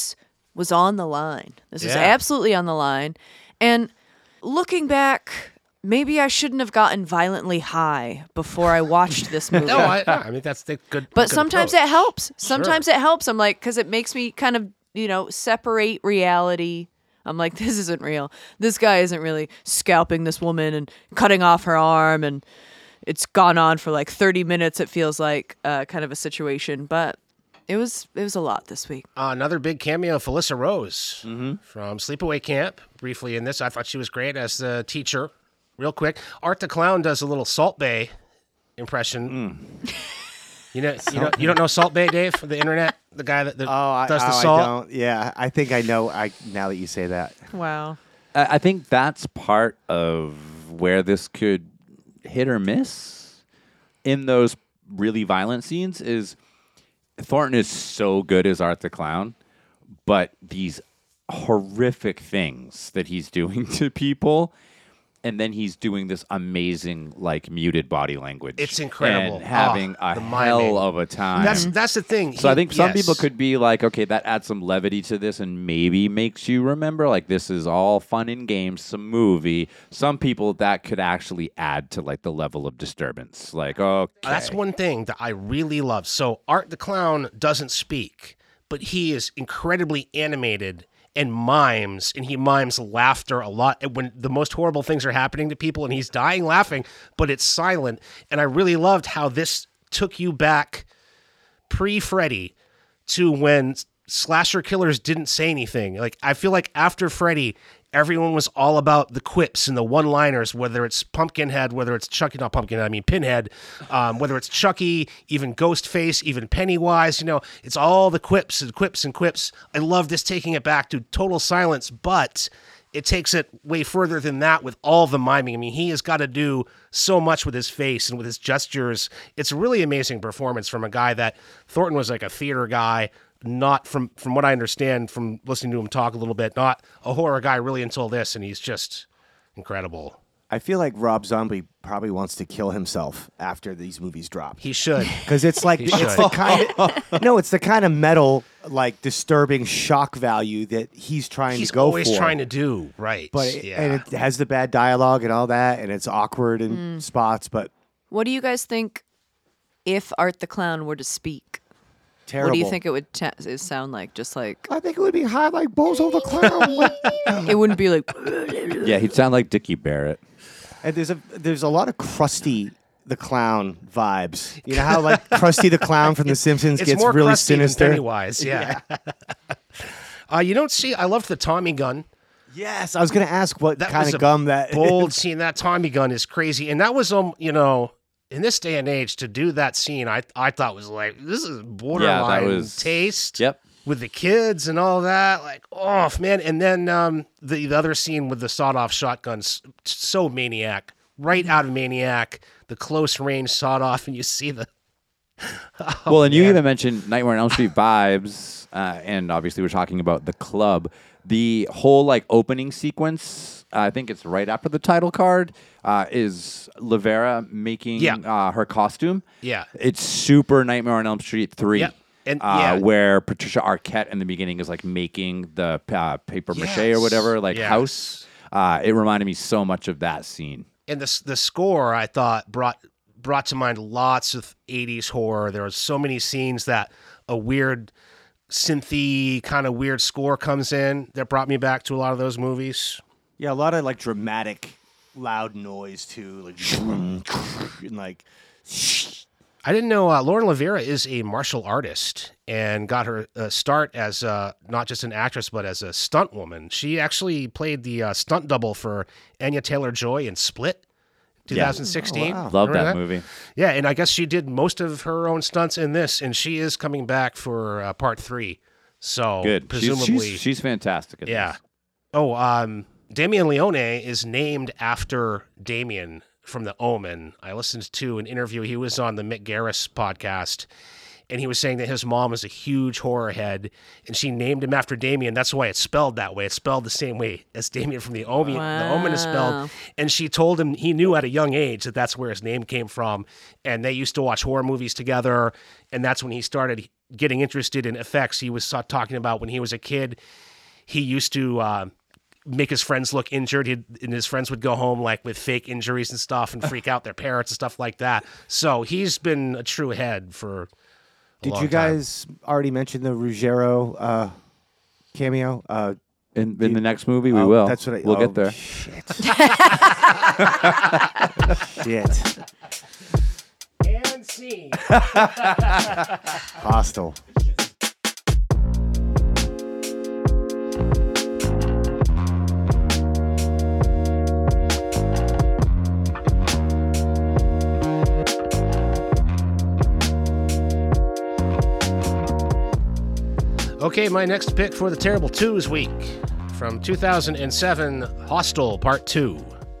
was on the line. This is Yeah. absolutely on the line. And looking back, maybe I shouldn't have gotten violently high before I watched this movie. No, I, I mean that's the good. But good sometimes approach. it helps. Sometimes it helps. I'm like, because it makes me kind of, you know, separate reality. I'm like, this isn't real. This guy isn't really scalping this woman and cutting off her arm. And it's gone on for like thirty minutes, it feels like, uh, kind of a situation. But it was it was a lot this week. Uh, another big cameo, Felissa Rose from Sleepaway Camp. Briefly in this, I thought she was great as the teacher. Real quick, Art the Clown does a little Salt Bay impression. You know, you know, you don't know Salt Bay, Dave, the internet, the guy that, that Oh, I, does the oh, salt. I don't. Yeah, I think I know. I now that you say that. Wow. I I think that's part of where this could hit or miss in those really violent scenes is Thornton is so good as Art the Clown, but these horrific things that he's doing to people, and then he's doing this amazing, like, muted body language. It's incredible. And having Ah, a the hell miming. of a time. That's that's the thing. So He- I think some yes. people could be like, okay, that adds some levity to this and maybe makes you remember, like, this is all fun and games, some movie. Some people, that could actually add to, like, the level of disturbance. Like, okay. That's one thing that I really love. So Art the Clown doesn't speak, but he is incredibly animated and mimes, and he mimes laughter a lot. And when the most horrible things are happening to people, and he's dying laughing, but it's silent. And I really loved how this took you back pre-Freddy to when slasher killers didn't say anything. Like, I feel like after Freddy, everyone was all about the quips and the one-liners, whether it's Pumpkinhead, whether it's Chucky, not Pumpkinhead, I mean Pinhead, um, whether it's Chucky, even Ghostface, even Pennywise, you know, it's all the quips and quips and quips. I love this taking it back to total silence, but it takes it way further than that with all the miming. I mean, he has got to do so much with his face and with his gestures. It's a really amazing performance from a guy that Thornton was like a theater guy, not from from what I understand from listening to him talk a little bit, not a horror guy really until this, and he's just incredible. I feel like Rob Zombie probably wants to kill himself after these movies drop. He should. Because it's like He it's should. the kind of no, it's the kind of metal, like disturbing shock value that he's trying He's to go always for. trying to do right. but it, yeah. and it has the bad dialogue and all that, and it's awkward in spots, but What do you guys think if Art the Clown were to speak? terrible. What do you think it would ta- it sound like? Just like, I think it would be high like Bozo the Clown. it wouldn't be like, Yeah, he'd sound like Dickie Barrett. And there's a there's a lot of Krusty the Clown vibes. You know how like Krusty the Clown from The Simpsons it's gets more really crusty than sinister. Pennywise. Yeah. uh, you don't see. I love the Tommy gun. Yes, I was gonna ask what That kind was of a gum that bold scene. That Tommy gun is crazy, and that was um, you know, in this day and age to do that scene, I I thought was like this is borderline was- taste. Yep. With the kids and all that, like, oh man! And then um, the the other scene with the sawed-off shotguns, so Maniac, right out of Maniac, the close range sawed-off, and you see the well, and you man. even mentioned Nightmare on Elm Street vibes, uh, and obviously we're talking about the club. The whole like opening sequence, uh, I think it's right after the title card, uh, is Lavera making Yeah. uh, her costume. Yeah. It's super Nightmare on Elm Street three. Yep. And- uh, yeah. where Patricia Arquette in the beginning is like making the uh, paper mache or Yes. whatever, like Yes. house. Uh, it reminded me so much of that scene. and the the score I thought brought brought to mind lots of eighties horror. There was so many scenes that a weird synthy kind of weird score comes in that brought me back to a lot of those movies. Yeah, a lot of like dramatic, loud noise too, like and like. I didn't know uh, Lauren Lavera is a martial artist and got her uh, start as uh, not just an actress, but as a stunt woman. She actually played the uh, stunt double for Anya Taylor-Joy in Split, twenty sixteen. Oh, wow. Love Remember that, movie. Yeah, and I guess she did most of her own stunts in this, and she is coming back for uh, part three. So Good. She's- presumably, she's, she's fantastic. At yeah. this. Oh, um, Damien Leone is named after Damien from The Omen. I listened to an interview. He was on the Mick Garris podcast, and he was saying that his mom was a huge horror head, and she named him after Damien. That's why it's spelled that way. It's spelled the same way as Damien from the Omen. Wow. The Omen is spelled. And she told him he knew at a young age that that's where his name came from. And they used to watch horror movies together, and that's when he started getting interested in effects. He was talking about when he was a kid, he used to uh, make his friends look injured. He'd, and his friends would go home like with fake injuries and stuff and freak out their parents and stuff like that. So he's been a true head for a Did long you guys time. already mention the Ruggiero uh, cameo? Uh, In, in the next movie, we oh, will. That's what I, we'll oh, get there. Shit. Shit. And scene. Hostile. Okay, my next pick for the Terrible Twos week from two thousand seven, Hostel Part two.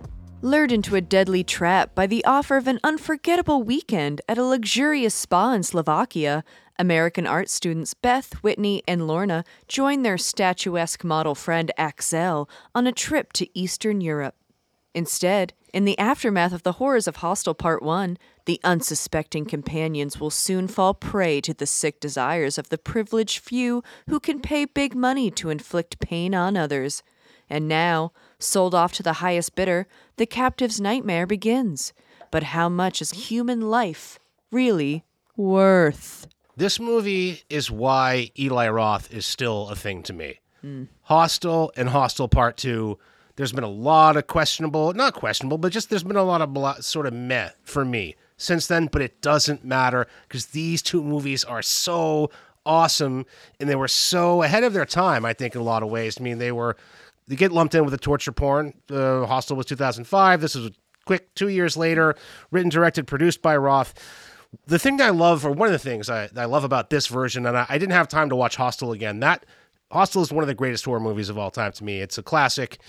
Lured into a deadly trap by the offer of an unforgettable weekend at a luxurious spa in Slovakia, American art students Beth, Whitney, and Lorna join their statuesque model friend Axel on a trip to Eastern Europe. Instead, in the aftermath of the horrors of Hostel Part one, the unsuspecting companions will soon fall prey to the sick desires of the privileged few who can pay big money to inflict pain on others. And now, sold off to the highest bidder, the captive's nightmare begins. But how much is human life really worth? This movie is why Eli Roth is still a thing to me. Mm. Hostel and Hostel Part two, there's been a lot of questionable, not questionable, but just there's been a lot of blo- sort of meh for me since then, but it doesn't matter because these two movies are so awesome and they were so ahead of their time, I think, in a lot of ways. I mean, they were, they get lumped in with the torture porn. Uh, Hostel was two thousand five. This was a quick two years later, written, directed, produced by Roth. The thing that I love, or one of the things I, that I love about this version, and I, I didn't have time to watch Hostel again, that Hostel is one of the greatest horror movies of all time to me. It's a classic,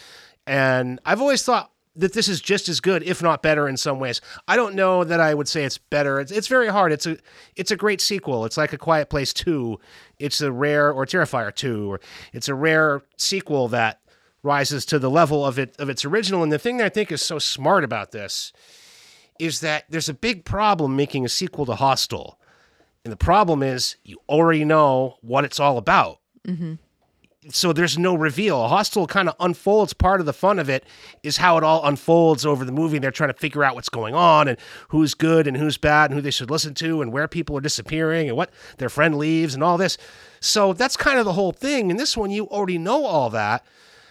and I've always thought that this is just as good, if not better, in some ways. I don't know that I would say it's better. It's, it's very hard. It's a it's a great sequel. It's like A Quiet Place two. It's a rare, or Terrifier two, or it's a rare sequel that rises to the level of it of its original. And the thing that I think is so smart about this is that there's a big problem making a sequel to Hostel. And the problem is you already know what it's all about. Mm-hmm. So there's no reveal. Hostel kind of unfolds. Part of the fun of it is how it all unfolds over the movie. They're trying to figure out what's going on and who's good and who's bad and who they should listen to and where people are disappearing and what their friend leaves and all this. So that's kind of the whole thing. In this one, you already know all that.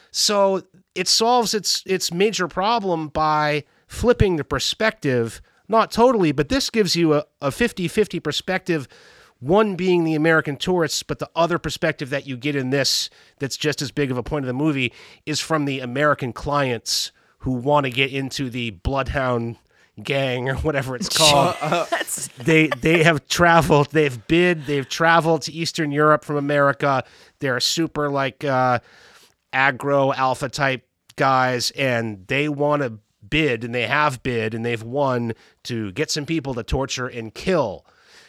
So it solves its its major problem by flipping the perspective, not totally, but this gives you a, a fifty-fifty perspective, one being the American tourists, but the other perspective that you get in this that's just as big of a point of the movie is from the American clients who want to get into the Bloodhound gang or whatever it's called. they they have traveled, they've bid, they've traveled to Eastern Europe from America. They're super like uh, aggro alpha type guys, and they want to bid, and they have bid, and they've won to get some people to torture and kill.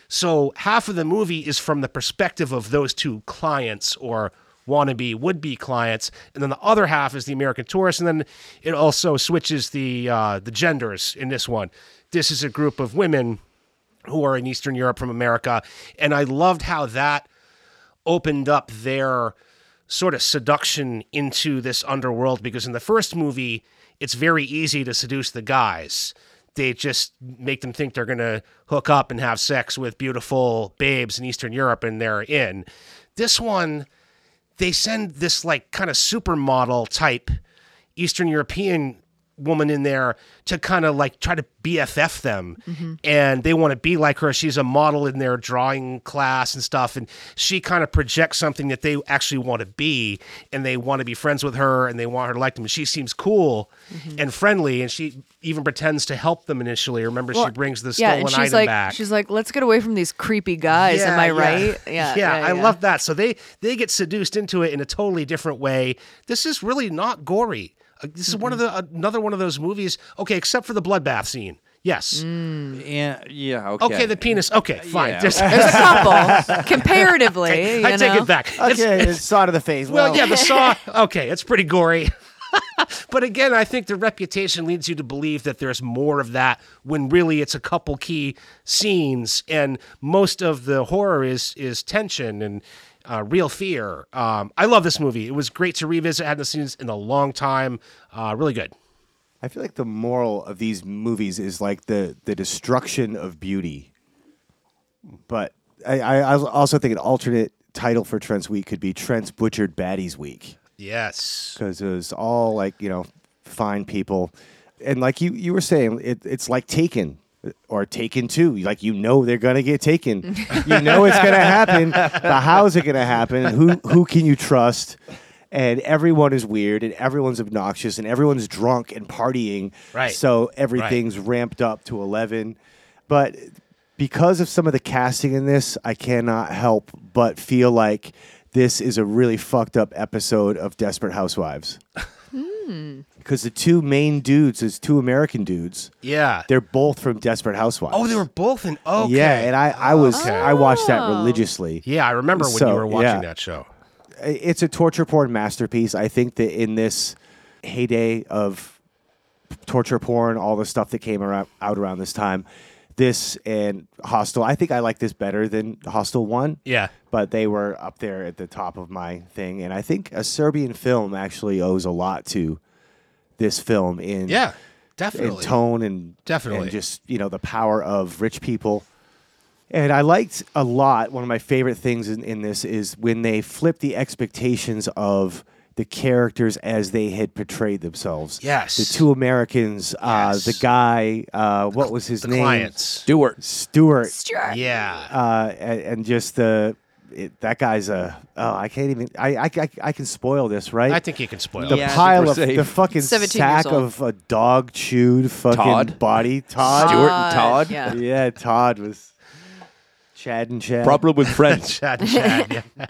So half of the movie is from the perspective of those two clients or wannabe would-be clients, and then the other half is the American tourist, and then it also switches the uh, the genders in this one. This is a group of women who are in Eastern Europe from America, and I loved how that opened up their sort of seduction into this underworld, because in the first movie, it's very easy to seduce the guys. They just make them think they're going to hook up and have sex with beautiful babes in Eastern Europe, and they're in. This one, they send this like kind of supermodel type Eastern European woman in there to kind of like try to B F F them. Mm-hmm. And they want to be like her. She's a model in their drawing class and stuff. And she kind of projects something that they actually want to be, and they want to be friends with her, and they want her to like them. And she seems cool mm-hmm. and friendly. And she even pretends to help them initially. Remember, well, she brings the yeah, stolen and she's item like, back. She's like, let's get away from these creepy guys. Yeah, Am I yeah. right? Yeah, yeah, yeah, I yeah. love that. So they, they get seduced into it in a totally different way. This is really not gory. Uh, This is mm-hmm. one of the another one of those movies. Okay, except for the bloodbath scene. Yes. Yeah, yeah, okay. Okay, the penis. Okay, fine. Yeah. There's- There's a couple comparatively. I you take know? it back. It's- Okay, it's saw to the face. Well, Well, yeah, the saw. Okay, it's pretty gory. But again, I think the reputation leads you to believe that there's more of that when really it's a couple key scenes, and most of the horror is is tension and uh, real fear. Um, I love this movie. It was great to revisit. I hadn't seen this in a long time. Uh, really good. I feel like the moral of these movies is like the the destruction of beauty. But I, I I also think an alternate title for Trent's Week could be Trent's Butchered Baddies Week, Yes. because it was all like, you know, fine people, and like you you were saying, it, it's like Taken. Or Taken two, like you know they're gonna get taken, you know it's gonna happen. But how's it gonna happen? Who who can you trust? And everyone is weird, and everyone's obnoxious, and everyone's drunk and partying. Right. So everything's ramped up to eleven. But because of some of the casting in this, I cannot help but feel like this is a really fucked up episode of Desperate Housewives. Because the two main dudes, is two American dudes. Yeah. They're both from Desperate Housewives. Oh, they were both in. Okay. Yeah, and I, I was Okay. I watched that Oh. religiously. Yeah, I remember when So, you were watching yeah. that show. It's a torture porn masterpiece. I think that in this heyday of torture porn, all the stuff that came around, out around this time, this and Hostel, I think I like this better than Hostel one. Yeah. But they were up there at the top of my thing. And I think a Serbian film actually owes a lot to this film in, Yeah. in Definitely. tone and, Definitely. and just, you know, the power of rich people. And I liked a lot, one of my favorite things in, in this is when they flipped the expectations of the characters as they had portrayed themselves. Yes. The two Americans, uh, Yes. the guy, uh, what was his the name? clients. Stewart. Stuart. Stuart. Yeah. Uh, and, and just the, it, that guy's a, oh, I can't even, I, I, I, I can spoil this, right? I think you can spoil the it. Yeah, I think pile we're of safe. the fucking seventeen years sack old. of a dog chewed fucking Todd? body. Todd. Stuart and Todd? Yeah. Yeah, Todd was Chad and Chad. Problem with French. Chad, Chad, yeah.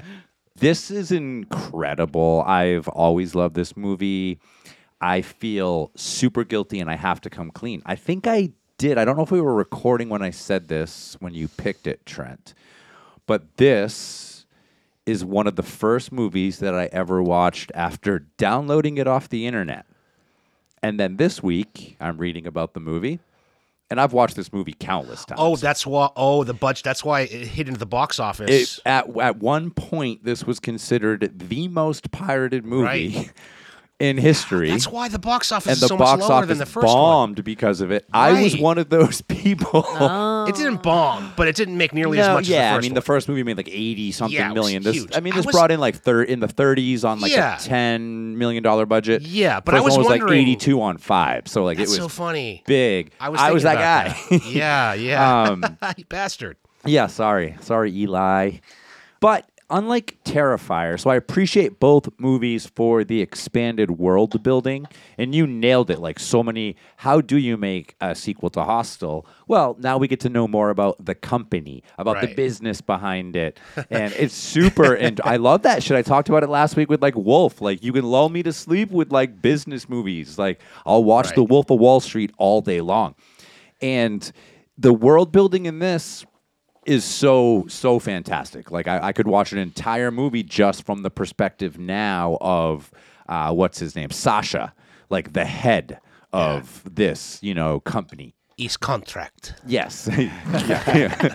This is incredible. I've always loved this movie. I feel super guilty and I have to come clean. I think I did. I don't know if we were recording when I said this, when you picked it, Trent. But this is one of the first movies that I ever watched after downloading it off the internet. And then this week, I'm reading about the movie. And I've watched this movie countless times. Oh, that's why. Oh, the budget. That's why it hit into the box office. It, at at one point, this was considered the most pirated movie Right. in history. That's why the box office and is the so box much lower office than the first bombed because of it. I was Right. one of those people. one. It didn't bomb, but it didn't make nearly as No, much. yeah, as the I first mean, one. the first movie made like eighty something Yeah, it was million. This, huge. I mean, I this was- brought in like thir- in the thirties on like Yeah. a ten million dollar budget. Yeah, but I First was one was like wondering- eighty-two on five, so like That's it so was funny. big. I was, I was thinking that about guy. that. yeah, yeah. Um, You bastard. Yeah, sorry. Sorry, Eli. But unlike Terrifier, so I appreciate both movies for the expanded world building, and you nailed it. Like so many, how do you make a sequel to Hostel? Well, now we get to know more about the company, about the Right. business behind it. And it's super, and I love that shit. I talked about it last week with like Wolf. Like you can lull me to sleep with like business movies. Like I'll watch Right. The Wolf of Wall Street all day long. And the world building in this is so so fantastic. Like I, I could watch an entire movie just from the perspective now of uh, what's his name, Sasha, like the head of this, you know, company. East Contract. Yes. Yeah, yeah.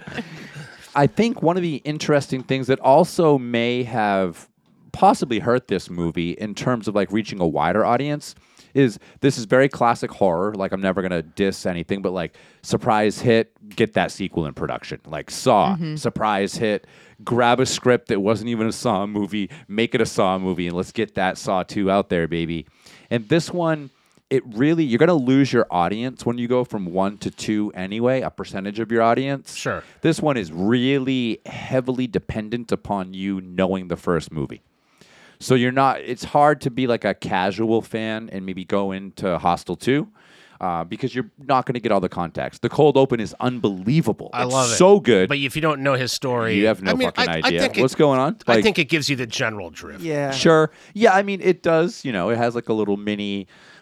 I think one of the interesting things that also may have possibly hurt this movie in terms of like reaching a wider audience is this is very classic horror. Like I'm never gonna diss anything, but like surprise hit, get that sequel in production. Like Saw, surprise hit, grab a script that wasn't even a Saw movie, make it a Saw movie, and let's get that Saw two out there, baby. And this one, it really, you're gonna lose your audience when you go from one to two anyway, a percentage of your audience. Sure. This one is really heavily dependent upon you knowing the first movie. So you're not, it's hard to be like a casual fan and maybe go into Hostel two uh, because you're not going to get all the context. The cold open is unbelievable. I it's love it. so good. But if you don't know his story, You have no I mean, fucking I, I idea. think it- What's going on? I Like- think it gives you the general drift. Yeah. Sure. Yeah, I mean, it does, you know, it has like a little mini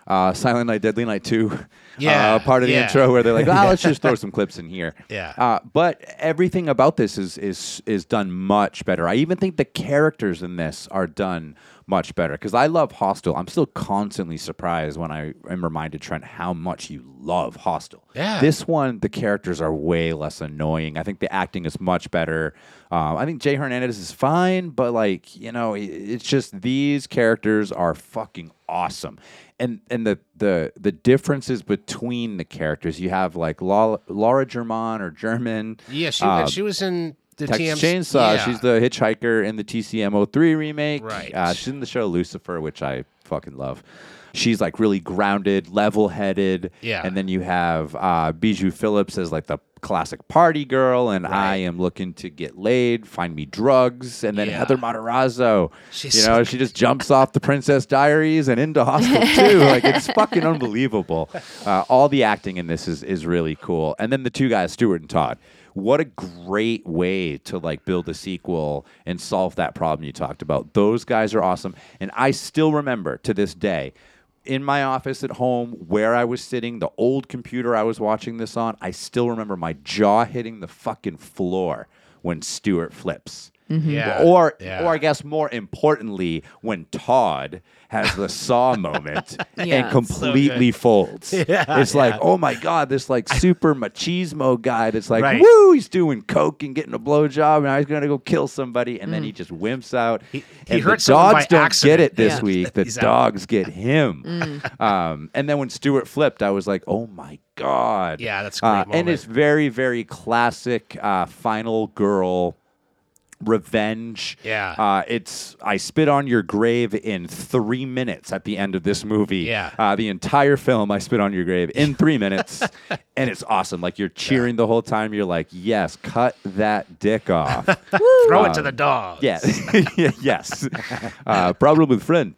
uh, Silent Night, Deadly Night two. Yeah, uh, part of the yeah. intro where they're like, "Ah, let's just throw some clips in here." Yeah. Uh, but everything about this is is is done much better. I even think the characters in this are done much better because I love Hostel. I'm still constantly surprised when I am reminded, Trent, how much you love Hostel. Yeah. This one, the characters are way less annoying. I think the acting is much better. Um, I think Jay Hernandez is fine, but like you know, it, it's just these characters are fucking awesome. And and the, the the differences between the characters, you have like Laura, Laura German or German. Yeah, she uh, she was in the Texas T M Chainsaw. Yeah. She's the hitchhiker in the T C M O three remake. Right. Uh, she's in the show Lucifer, which I fucking love. She's like really grounded, level-headed. Yeah. And then you have uh, Bijou Phillips as like the classic party girl, and Right. I am looking to get laid, find me drugs, and then Yeah. Heather Matarazzo. She's you so know, she just jumps off the Princess Diaries and into Hostel too. Like it's fucking unbelievable. Uh, all the acting in this is is really cool. And then the two guys, Stuart and Todd. What a great way to like build a sequel and solve that problem you talked about. Those guys are awesome. And I still remember to this day, in my office at home where I was sitting, the old computer I was watching this on, I still remember my jaw hitting the fucking floor when Stuart flips. Yeah. Or, Yeah. or I guess more importantly, when Todd has the saw moment Yeah. and completely So folds. Yeah, it's like, yeah. oh my God, this like super machismo guy that's like, Right. woo, he's doing coke and getting a blowjob and he's gonna go kill somebody, and then he just wimps out. He- he and hurt the someone dogs by don't accident. get it this Yeah. week. The He's out. dogs get him. Um, and then when Stuart flipped, I was like, oh my God. Yeah, that's a great Uh, and moment. it's very, very classic uh, final girl revenge. Yeah. Uh, it's I spit on your grave in three minutes at the end of this movie. Yeah. Uh, the entire film, I spit on your grave in three minutes, and it's awesome. Like you're cheering the whole time. You're like, yes, cut that dick off. Throw it to the dog. Yeah. Yes. Uh, problem with friend.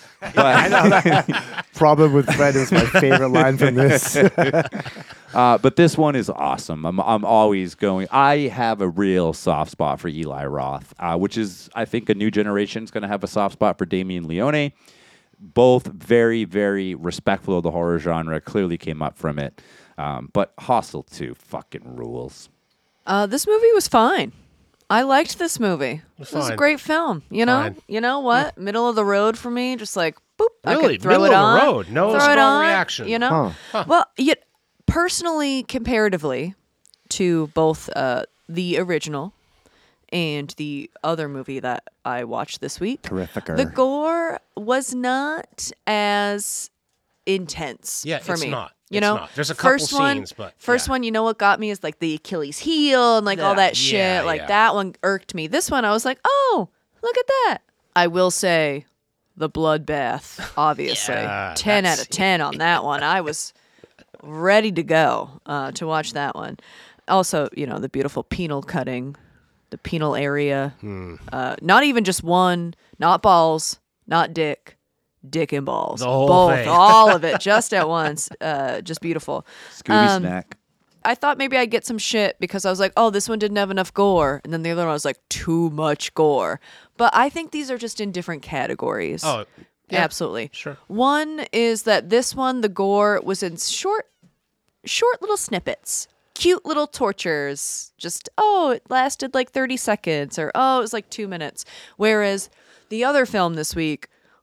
But, Problem with Fred is my favorite line from this. uh, but this one is awesome. I'm, I'm always going. I have a real soft spot for Eli Roth, uh, which is, I think, a new generation is going to have a soft spot for Damien Leone. Both very, very respectful of the horror genre. Clearly came up from it. Um, but Hostel two fucking rules. Uh, this movie was fine. I liked this movie. It was a fine. great film. You know, Fine. you know what? Middle of the road for me. Just like boop. I Really? could throw Middle it of the on. road. No throw it strong on, reaction. You know. Well, yet personally, comparatively to both uh, the original and the other movie that I watched this week, Terrificer. the gore was not as intense Yeah, for it's me. not. You It's know, not. There's a couple first one, scenes, but first yeah. one, you know what got me is like the Achilles heel and like all Yeah, that shit. yeah, like yeah. that one irked me. This one, I was like, oh, look at that. I will say, the bloodbath, obviously, Yeah, ten out that's- of ten on that one. I was ready to go uh, to watch that one. Also, you know, the beautiful penal cutting, the penal area. Hmm. Uh, not even just one, not balls, not dick. Dick and balls. The whole Both, thing. all of it, just at once. Uh, just beautiful. Scooby Um, snack. I thought maybe I'd get some shit because I was like, oh, this one didn't have enough gore. And then the other one was like, too much gore. But I think these are just in different categories. Oh, yeah. Absolutely. Sure. One is that this one, the gore was in short, short little snippets. Cute little tortures. Just, oh, it lasted like thirty seconds. Or, oh, it was like two minutes. Whereas the other film this week,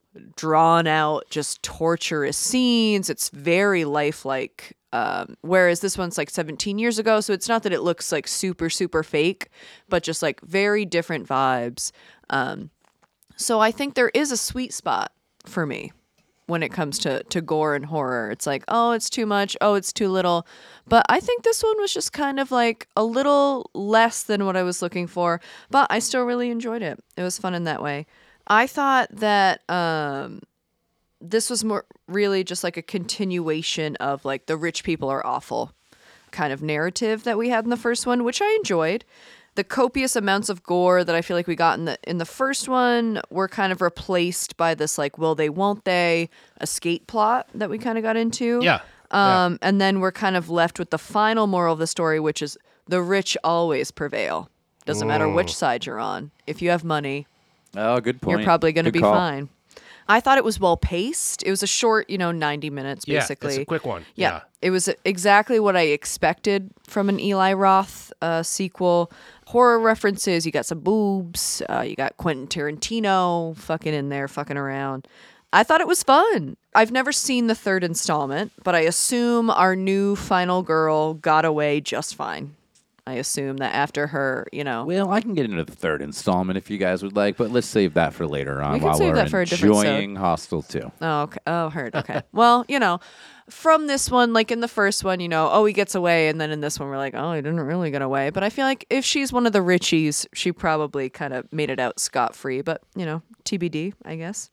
drawn out, just torturous scenes. It's very lifelike. Um, whereas this one's like seventeen years ago, so it's not that it looks like super, super fake, but just like very different vibes. Um, so I think there is a sweet spot for me when it comes to, to gore and horror. It's like, oh, it's too much. Oh, it's too little. But I think this one was just kind of like a little less than what I was looking for, but I still really enjoyed it. It was fun in that way. I thought that um, this was more really just like a continuation of like the rich people are awful kind of narrative that we had in the first one, which I enjoyed. The copious amounts of gore that I feel like we got in the in the first one were kind of replaced by this like will they won't they escape plot that we kind of got into. Yeah. Um, and then we're kind of left with the final moral of the story, which is the rich always prevail. Doesn't matter which side you're on. If you have money, Oh, good point. you're probably going to Good be call. fine. I thought it was well paced. It was a short, you know, ninety minutes basically. Yeah, it's a quick one. Yeah. Yeah. It was exactly what I expected from an Eli Roth uh, sequel. Horror references. You got some boobs. Uh, you got Quentin Tarantino fucking in there, fucking around. I thought it was fun. I've never seen the third installment, but I assume our new final girl got away just fine. I assume that after her, you know. Well, I can get into the third installment if you guys would like, but let's save that for later on We can while save we're that for a different enjoying Hostel two. Oh, okay. Oh, heard. Okay. Well, you know, from this one, like in the first one, you know, oh, he gets away. And then in this one, we're like, oh, he didn't really get away. But I feel like if she's one of the Richies, she probably kind of made it out scot-free. But, you know, T B D, I guess.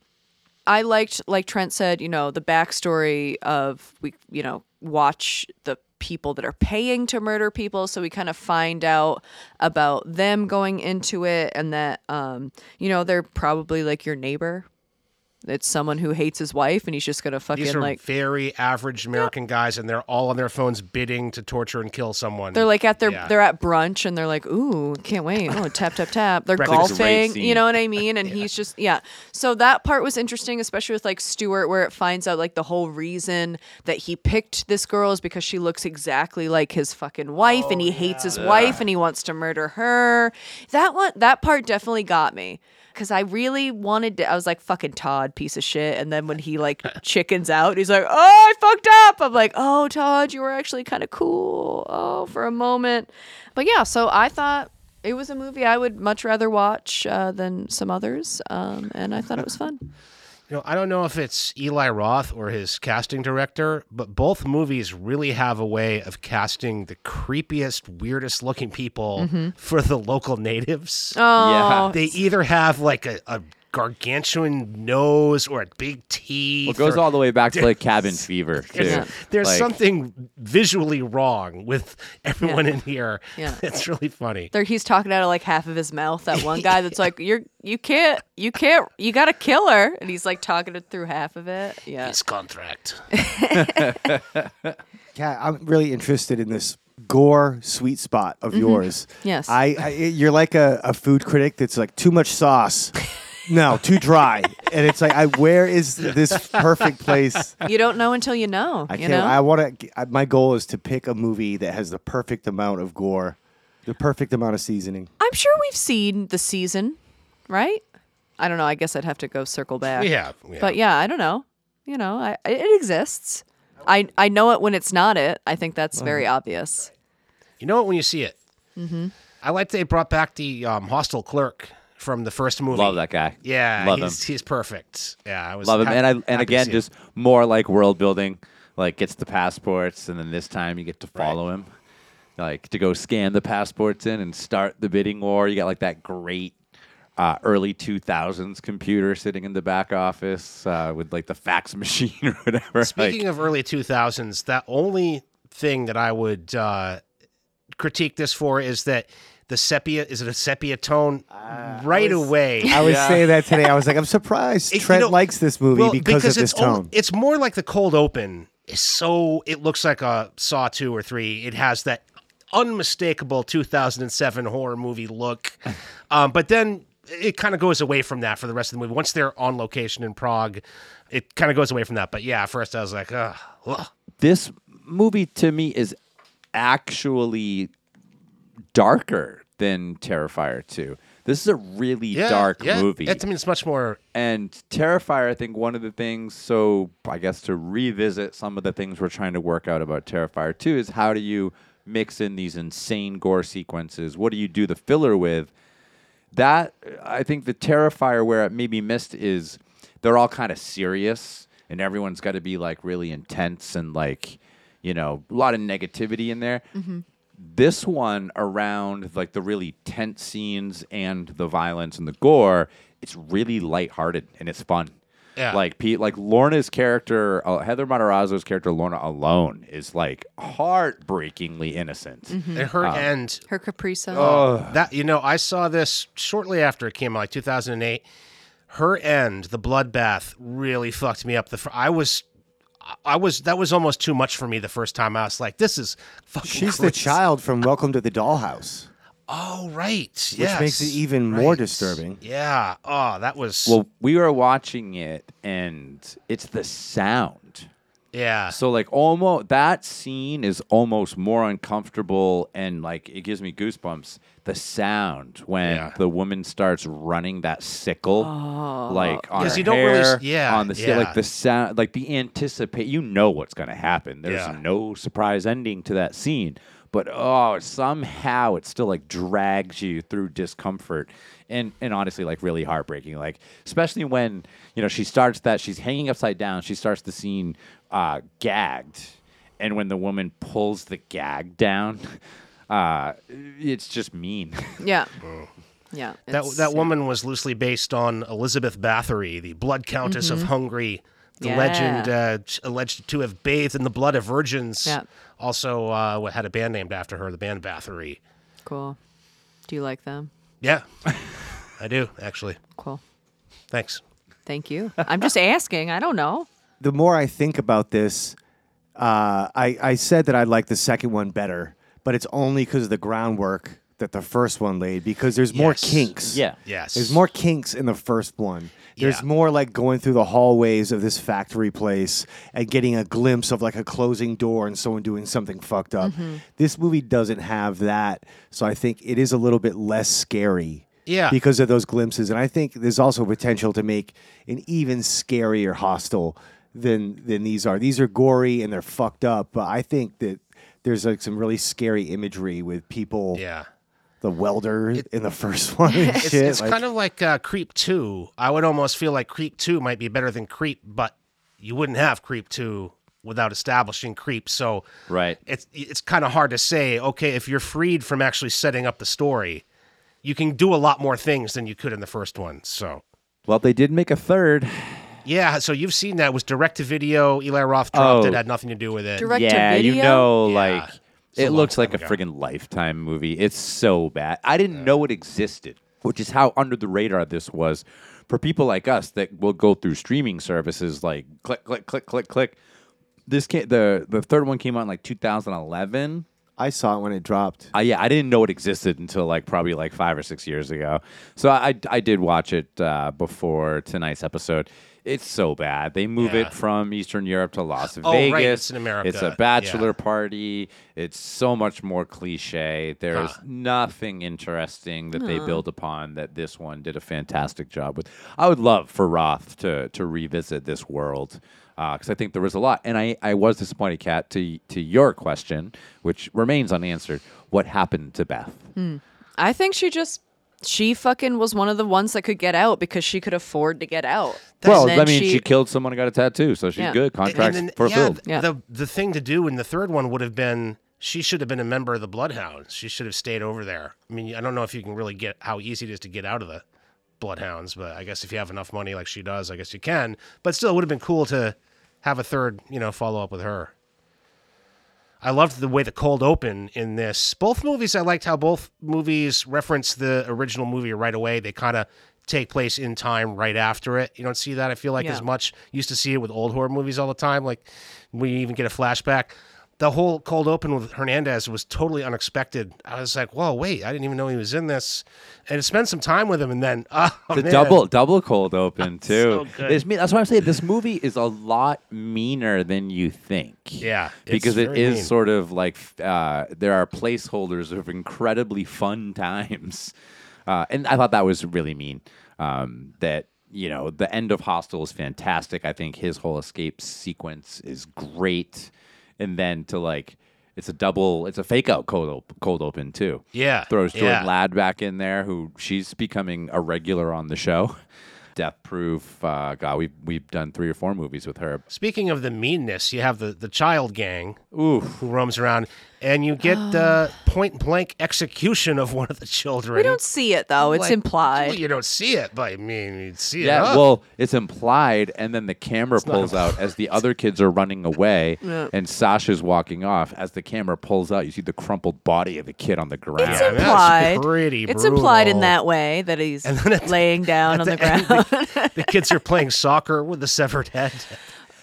I liked, like Trent said, you know, the backstory of, we, you know, watch the people that are paying to murder people, so we kind of find out about them going into it, and that um you know, they're probably like your neighbor. It's someone who hates his wife, and he's just gonna fucking These are like very average American guys, and they're all on their phones bidding to torture and kill someone. they're like at their Yeah. they're at brunch, and they're like, ooh, can't wait. Oh, tap tap tap. They're Breakfast. Great golfing, scene. you know what I mean? And he's just yeah. So that part was interesting, especially with like Stuart, where it finds out like the whole reason that he picked this girl is because she looks exactly like his fucking wife, and he hates his wife, and he wants to murder her. That one, that part definitely got me. Because I really wanted to, I was like, fucking Todd, piece of shit. And then when he like chickens out, he's like, oh, I fucked up. I'm like, oh, Todd, you were actually kind of cool. Oh, for a moment. But yeah, so I thought it was a movie I would much rather watch uh, than some others. Um, and I thought it was fun. You know, I don't know if it's Eli Roth or his casting director, but both movies really have a way of casting the creepiest, weirdest looking people for the local natives. Oh, Yeah. They either have like a, a gargantuan nose or a big teeth. Well, it goes or- all the way back to like Cabin Fever, too. Yeah. There's Like- something visually wrong with everyone Yeah. in here. Yeah. It's really funny. there he's talking out of like half of his mouth. That one guy that's like, you're, you can't, you can't, you got to kill her. And he's like talking it through half of it. Yeah. His contract. Yeah, I'm really interested in this gore sweet spot of yours. Yes. I, I you're like a, a food critic that's like too much sauce. No, too dry. And it's like, I where is this perfect place? You don't know until you know. I you can't. know? I want to. My goal is to pick a movie that has the perfect amount of gore, the perfect amount of seasoning. I'm sure we've seen the season, right? I don't know. I guess I'd have to go circle back. We have. We have. But yeah, I don't know. You know, I, it exists. I I know it when it's not it. I think that's very obvious. You know it when you see it. Mm-hmm. I like they brought back the um, hostel clerk from the first movie. Love that guy. Yeah, Love he's, him. he's perfect. Yeah, I was Love him. hap- And I happy and to again, see it. just more like world building. Like gets the passports, and then this time you get to follow him, like to go scan the passports in and start the bidding war. You got like that great uh, early two thousands computer sitting in the back office uh, with like the fax machine or whatever. Speaking like, of early two thousands, that only thing that I would uh, critique this for is that the sepia, is it a sepia tone? right away. I was Yeah. saying that today. I was like, I'm surprised It- you Trent know, likes this movie Well, because, of it's this al- tone. it's more like the cold open. It's so it looks like a Saw two or three. It has that unmistakable two thousand seven horror movie look, um, but then it kind of goes away from that for the rest of the movie. Once they're on location in Prague, it kind of goes away from that. But yeah, at first I was like, ugh. ugh. this movie to me is actually darker than Terrifier two. This is a really Yeah, dark yeah. movie. It's, I mean, it's much more. And Terrifier, I think one of the things, so I guess to revisit some of the things we're trying to work out about Terrifier two is how do you mix in these insane gore sequences? What do you do the filler with? That, I think the Terrifier where it maybe missed is they're all kind of serious and everyone's got to be like really intense and like, you know, a lot of negativity in there. Mm-hmm. This one around like the really tense scenes and the violence and the gore, it's really lighthearted and it's fun. Yeah. Like Pete, like Lorna's character, uh, Heather Matarazzo's character, Lorna alone is like heartbreakingly innocent. Mm-hmm. At her end, Her Capri Sun. Oh, that you know, I saw this shortly after it came out, like two thousand eight. Her end, the bloodbath, really fucked me up. The fr- I was, I was that was almost too much for me the first time. I was like, this is fucking. She's the crazy. child from Welcome to the Dollhouse. Oh, right. which Yes. makes it even more Right. disturbing. Yeah. Oh, that was. Well, we were watching it, and it's the sound. yeah. So like almost that scene is almost more uncomfortable, and like it gives me goosebumps. The sound when Yeah. the woman starts running that sickle, like on 'Cause her you don't really s- hair, yeah, on the sta- yeah. like the sound, like the anticipate. You know what's gonna happen. There's Yeah. no surprise ending to that scene, but oh, somehow it still like drags you through discomfort, and and honestly, like really heartbreaking. Like especially when you know she starts that she's hanging upside down. She starts the scene uh, gagged, and when the woman pulls the gag down, uh, it's just mean. Yeah. Yeah. That it's- that yeah. woman was loosely based on Elizabeth Bathory, the Blood Countess of Hungary, the Yeah. legend uh, ch- alleged to have bathed in the blood of virgins. Yeah. Also, uh, what- had a band named after her, the band Bathory. Cool. Do you like them? Yeah, I do actually. Cool. Thanks. Thank you. I'm just asking. I don't know. The more I think about this, uh, I, I said that I like the second one better, but it's only because of the groundwork that the first one laid, because there's more Yes. kinks. Yeah. Yes. There's more kinks in the first one. There's Yeah. more like going through the hallways of this factory place and getting a glimpse of like a closing door and someone doing something fucked up. This movie doesn't have that, so I think it is a little bit less scary. Yeah. Because of those glimpses. And I think there's also potential to make an even scarier Hostel than than these are. These are gory and they're fucked up, but I think that there's like some really scary imagery with people, Yeah. the welder in the first one and It's, shit. it's like- kind of like uh, Creep two. I would almost feel like Creep two might be better than Creep, but you wouldn't have Creep two without establishing Creep. So Right. it's it's kind of hard to say, okay, if you're freed from actually setting up the story, you can do a lot more things than you could in the first one. So Well, they did make a third. yeah, so you've seen that. It was direct to video. Eli Roth dropped Oh. it, had nothing to do with it. Direct to yeah, you video? know, Yeah. like It's a it long looks like a time ago. friggin' Lifetime movie. It's so bad. I didn't know it existed, which is how under the radar this was for people like us that will go through streaming services like click, click, click, click, click. This came, the the third one came out in like two thousand eleven. I saw it when it dropped. Uh, yeah, I didn't know it existed until like probably like five or six years ago. So I I did watch it uh, before tonight's episode. It's so bad. They move Yeah. it from Eastern Europe to Las Oh, Vegas. right, it's in America. It's a bachelor Yeah. party. It's so much more cliche. There's Huh. nothing interesting that they build upon that this one did a fantastic job with. I would love for Roth to to revisit this world. Because I think there was a lot, and I, I was disappointed, Kat, to to your question, which remains unanswered. What happened to Beth? I think she just she fucking was one of the ones that could get out because she could afford to get out. Well, And then I mean, she, killed someone and got a tattoo, so she's Yeah. good. And- Contracts and then- fulfilled. Yeah, Yeah. the the thing to do in the third one would have been she should have been a member of the Bloodhounds. She should have stayed over there. I mean, I don't know if you can really get how easy it is to get out of the Bloodhounds, but I guess if you have enough money like she does, I guess you can. But still, it would have been cool to have a third, you know, follow up with her. I loved the way the cold open in this. Both movies, I liked how both movies reference the original movie right away. They kind of take place in time right after it. You don't see that, I feel like, Yeah. as much. Used to see it with old horror movies all the time. Like, we even get a flashback. The whole cold open with Hernandez was totally unexpected. I was like, whoa, wait, I didn't even know he was in this. And to spend some time with him, and then, oh, The man. double double cold open too. So good. It's mean- that's why I'm saying this movie is a lot meaner than you think. Yeah, it's because it very is mean. sort of like uh, there are placeholders of incredibly fun times, uh, and I thought that was really mean. Um, that you know the end of Hostel is fantastic. I think his whole escape sequence is great, and then to like. It's a double. It's a fake out cold op- cold open too. Yeah, throws Jordan yeah. Ladd back in there, who she's becoming a regular on the show. Death Proof. Uh, God, we've we've done three or four movies with her. Speaking of the meanness, you have the, the child gang Oof. who roams around, and you get the point blank execution of one of the children. We don't see it though. It's Like, implied. well, you don't see it, but I mean, you see Yeah, it. up. well, it's implied, and then the camera not pulls out as the other kids are running away, Yeah. and Sasha's walking off. As the camera pulls out, you see the crumpled body of the kid on the ground. It's Yeah, that's implied. pretty It's implied in brutal. that way that he's And then at the- laying down on the At the end, ground. the, the kids are playing soccer with the severed head.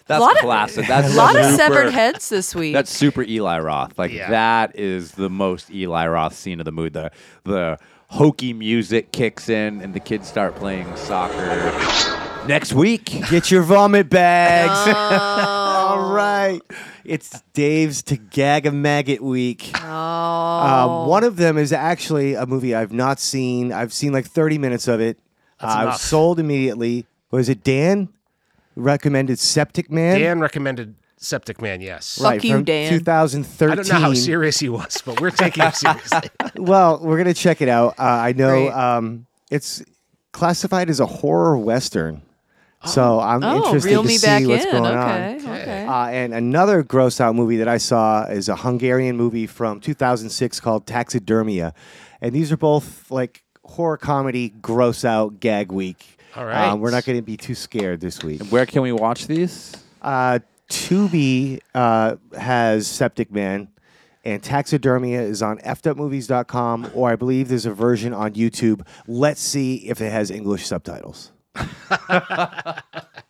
That's Lot of- classic. That's A lot of super- severed heads this week. That's super Eli Roth. Like Yeah. that is the most Eli Roth scene of the movie. The the hokey music kicks in and the kids start playing soccer. Next week. Get your vomit bags. Oh. All right. It's Dave's To Gag a Maggot week. Oh. Um, one of them is actually a movie I've not seen. I've seen like thirty minutes of it. Uh, I was enough. sold immediately. Was it Dan? Recommended Septic Man? Dan recommended Septic Man, yes. Fuck Right, you, from Dan. twenty thirteen. I don't know how serious he was, but we're taking him seriously. Well, we're going to check it out. Uh, I know Great. um, it's classified as a horror western. So I'm Oh, interested reel to me see back what's in. going Okay, on. okay. Uh, and another gross out movie that I saw is a Hungarian movie from two thousand six called Taxidermia. And these are both like horror comedy, gross out gag week. All right. Uh, we're not going to be too scared this week. Where can we watch these? Uh, Tubi uh, has Septic Man, and Taxidermia is on f w movies dot com, or I believe there's a version on YouTube. Let's see if it has English subtitles.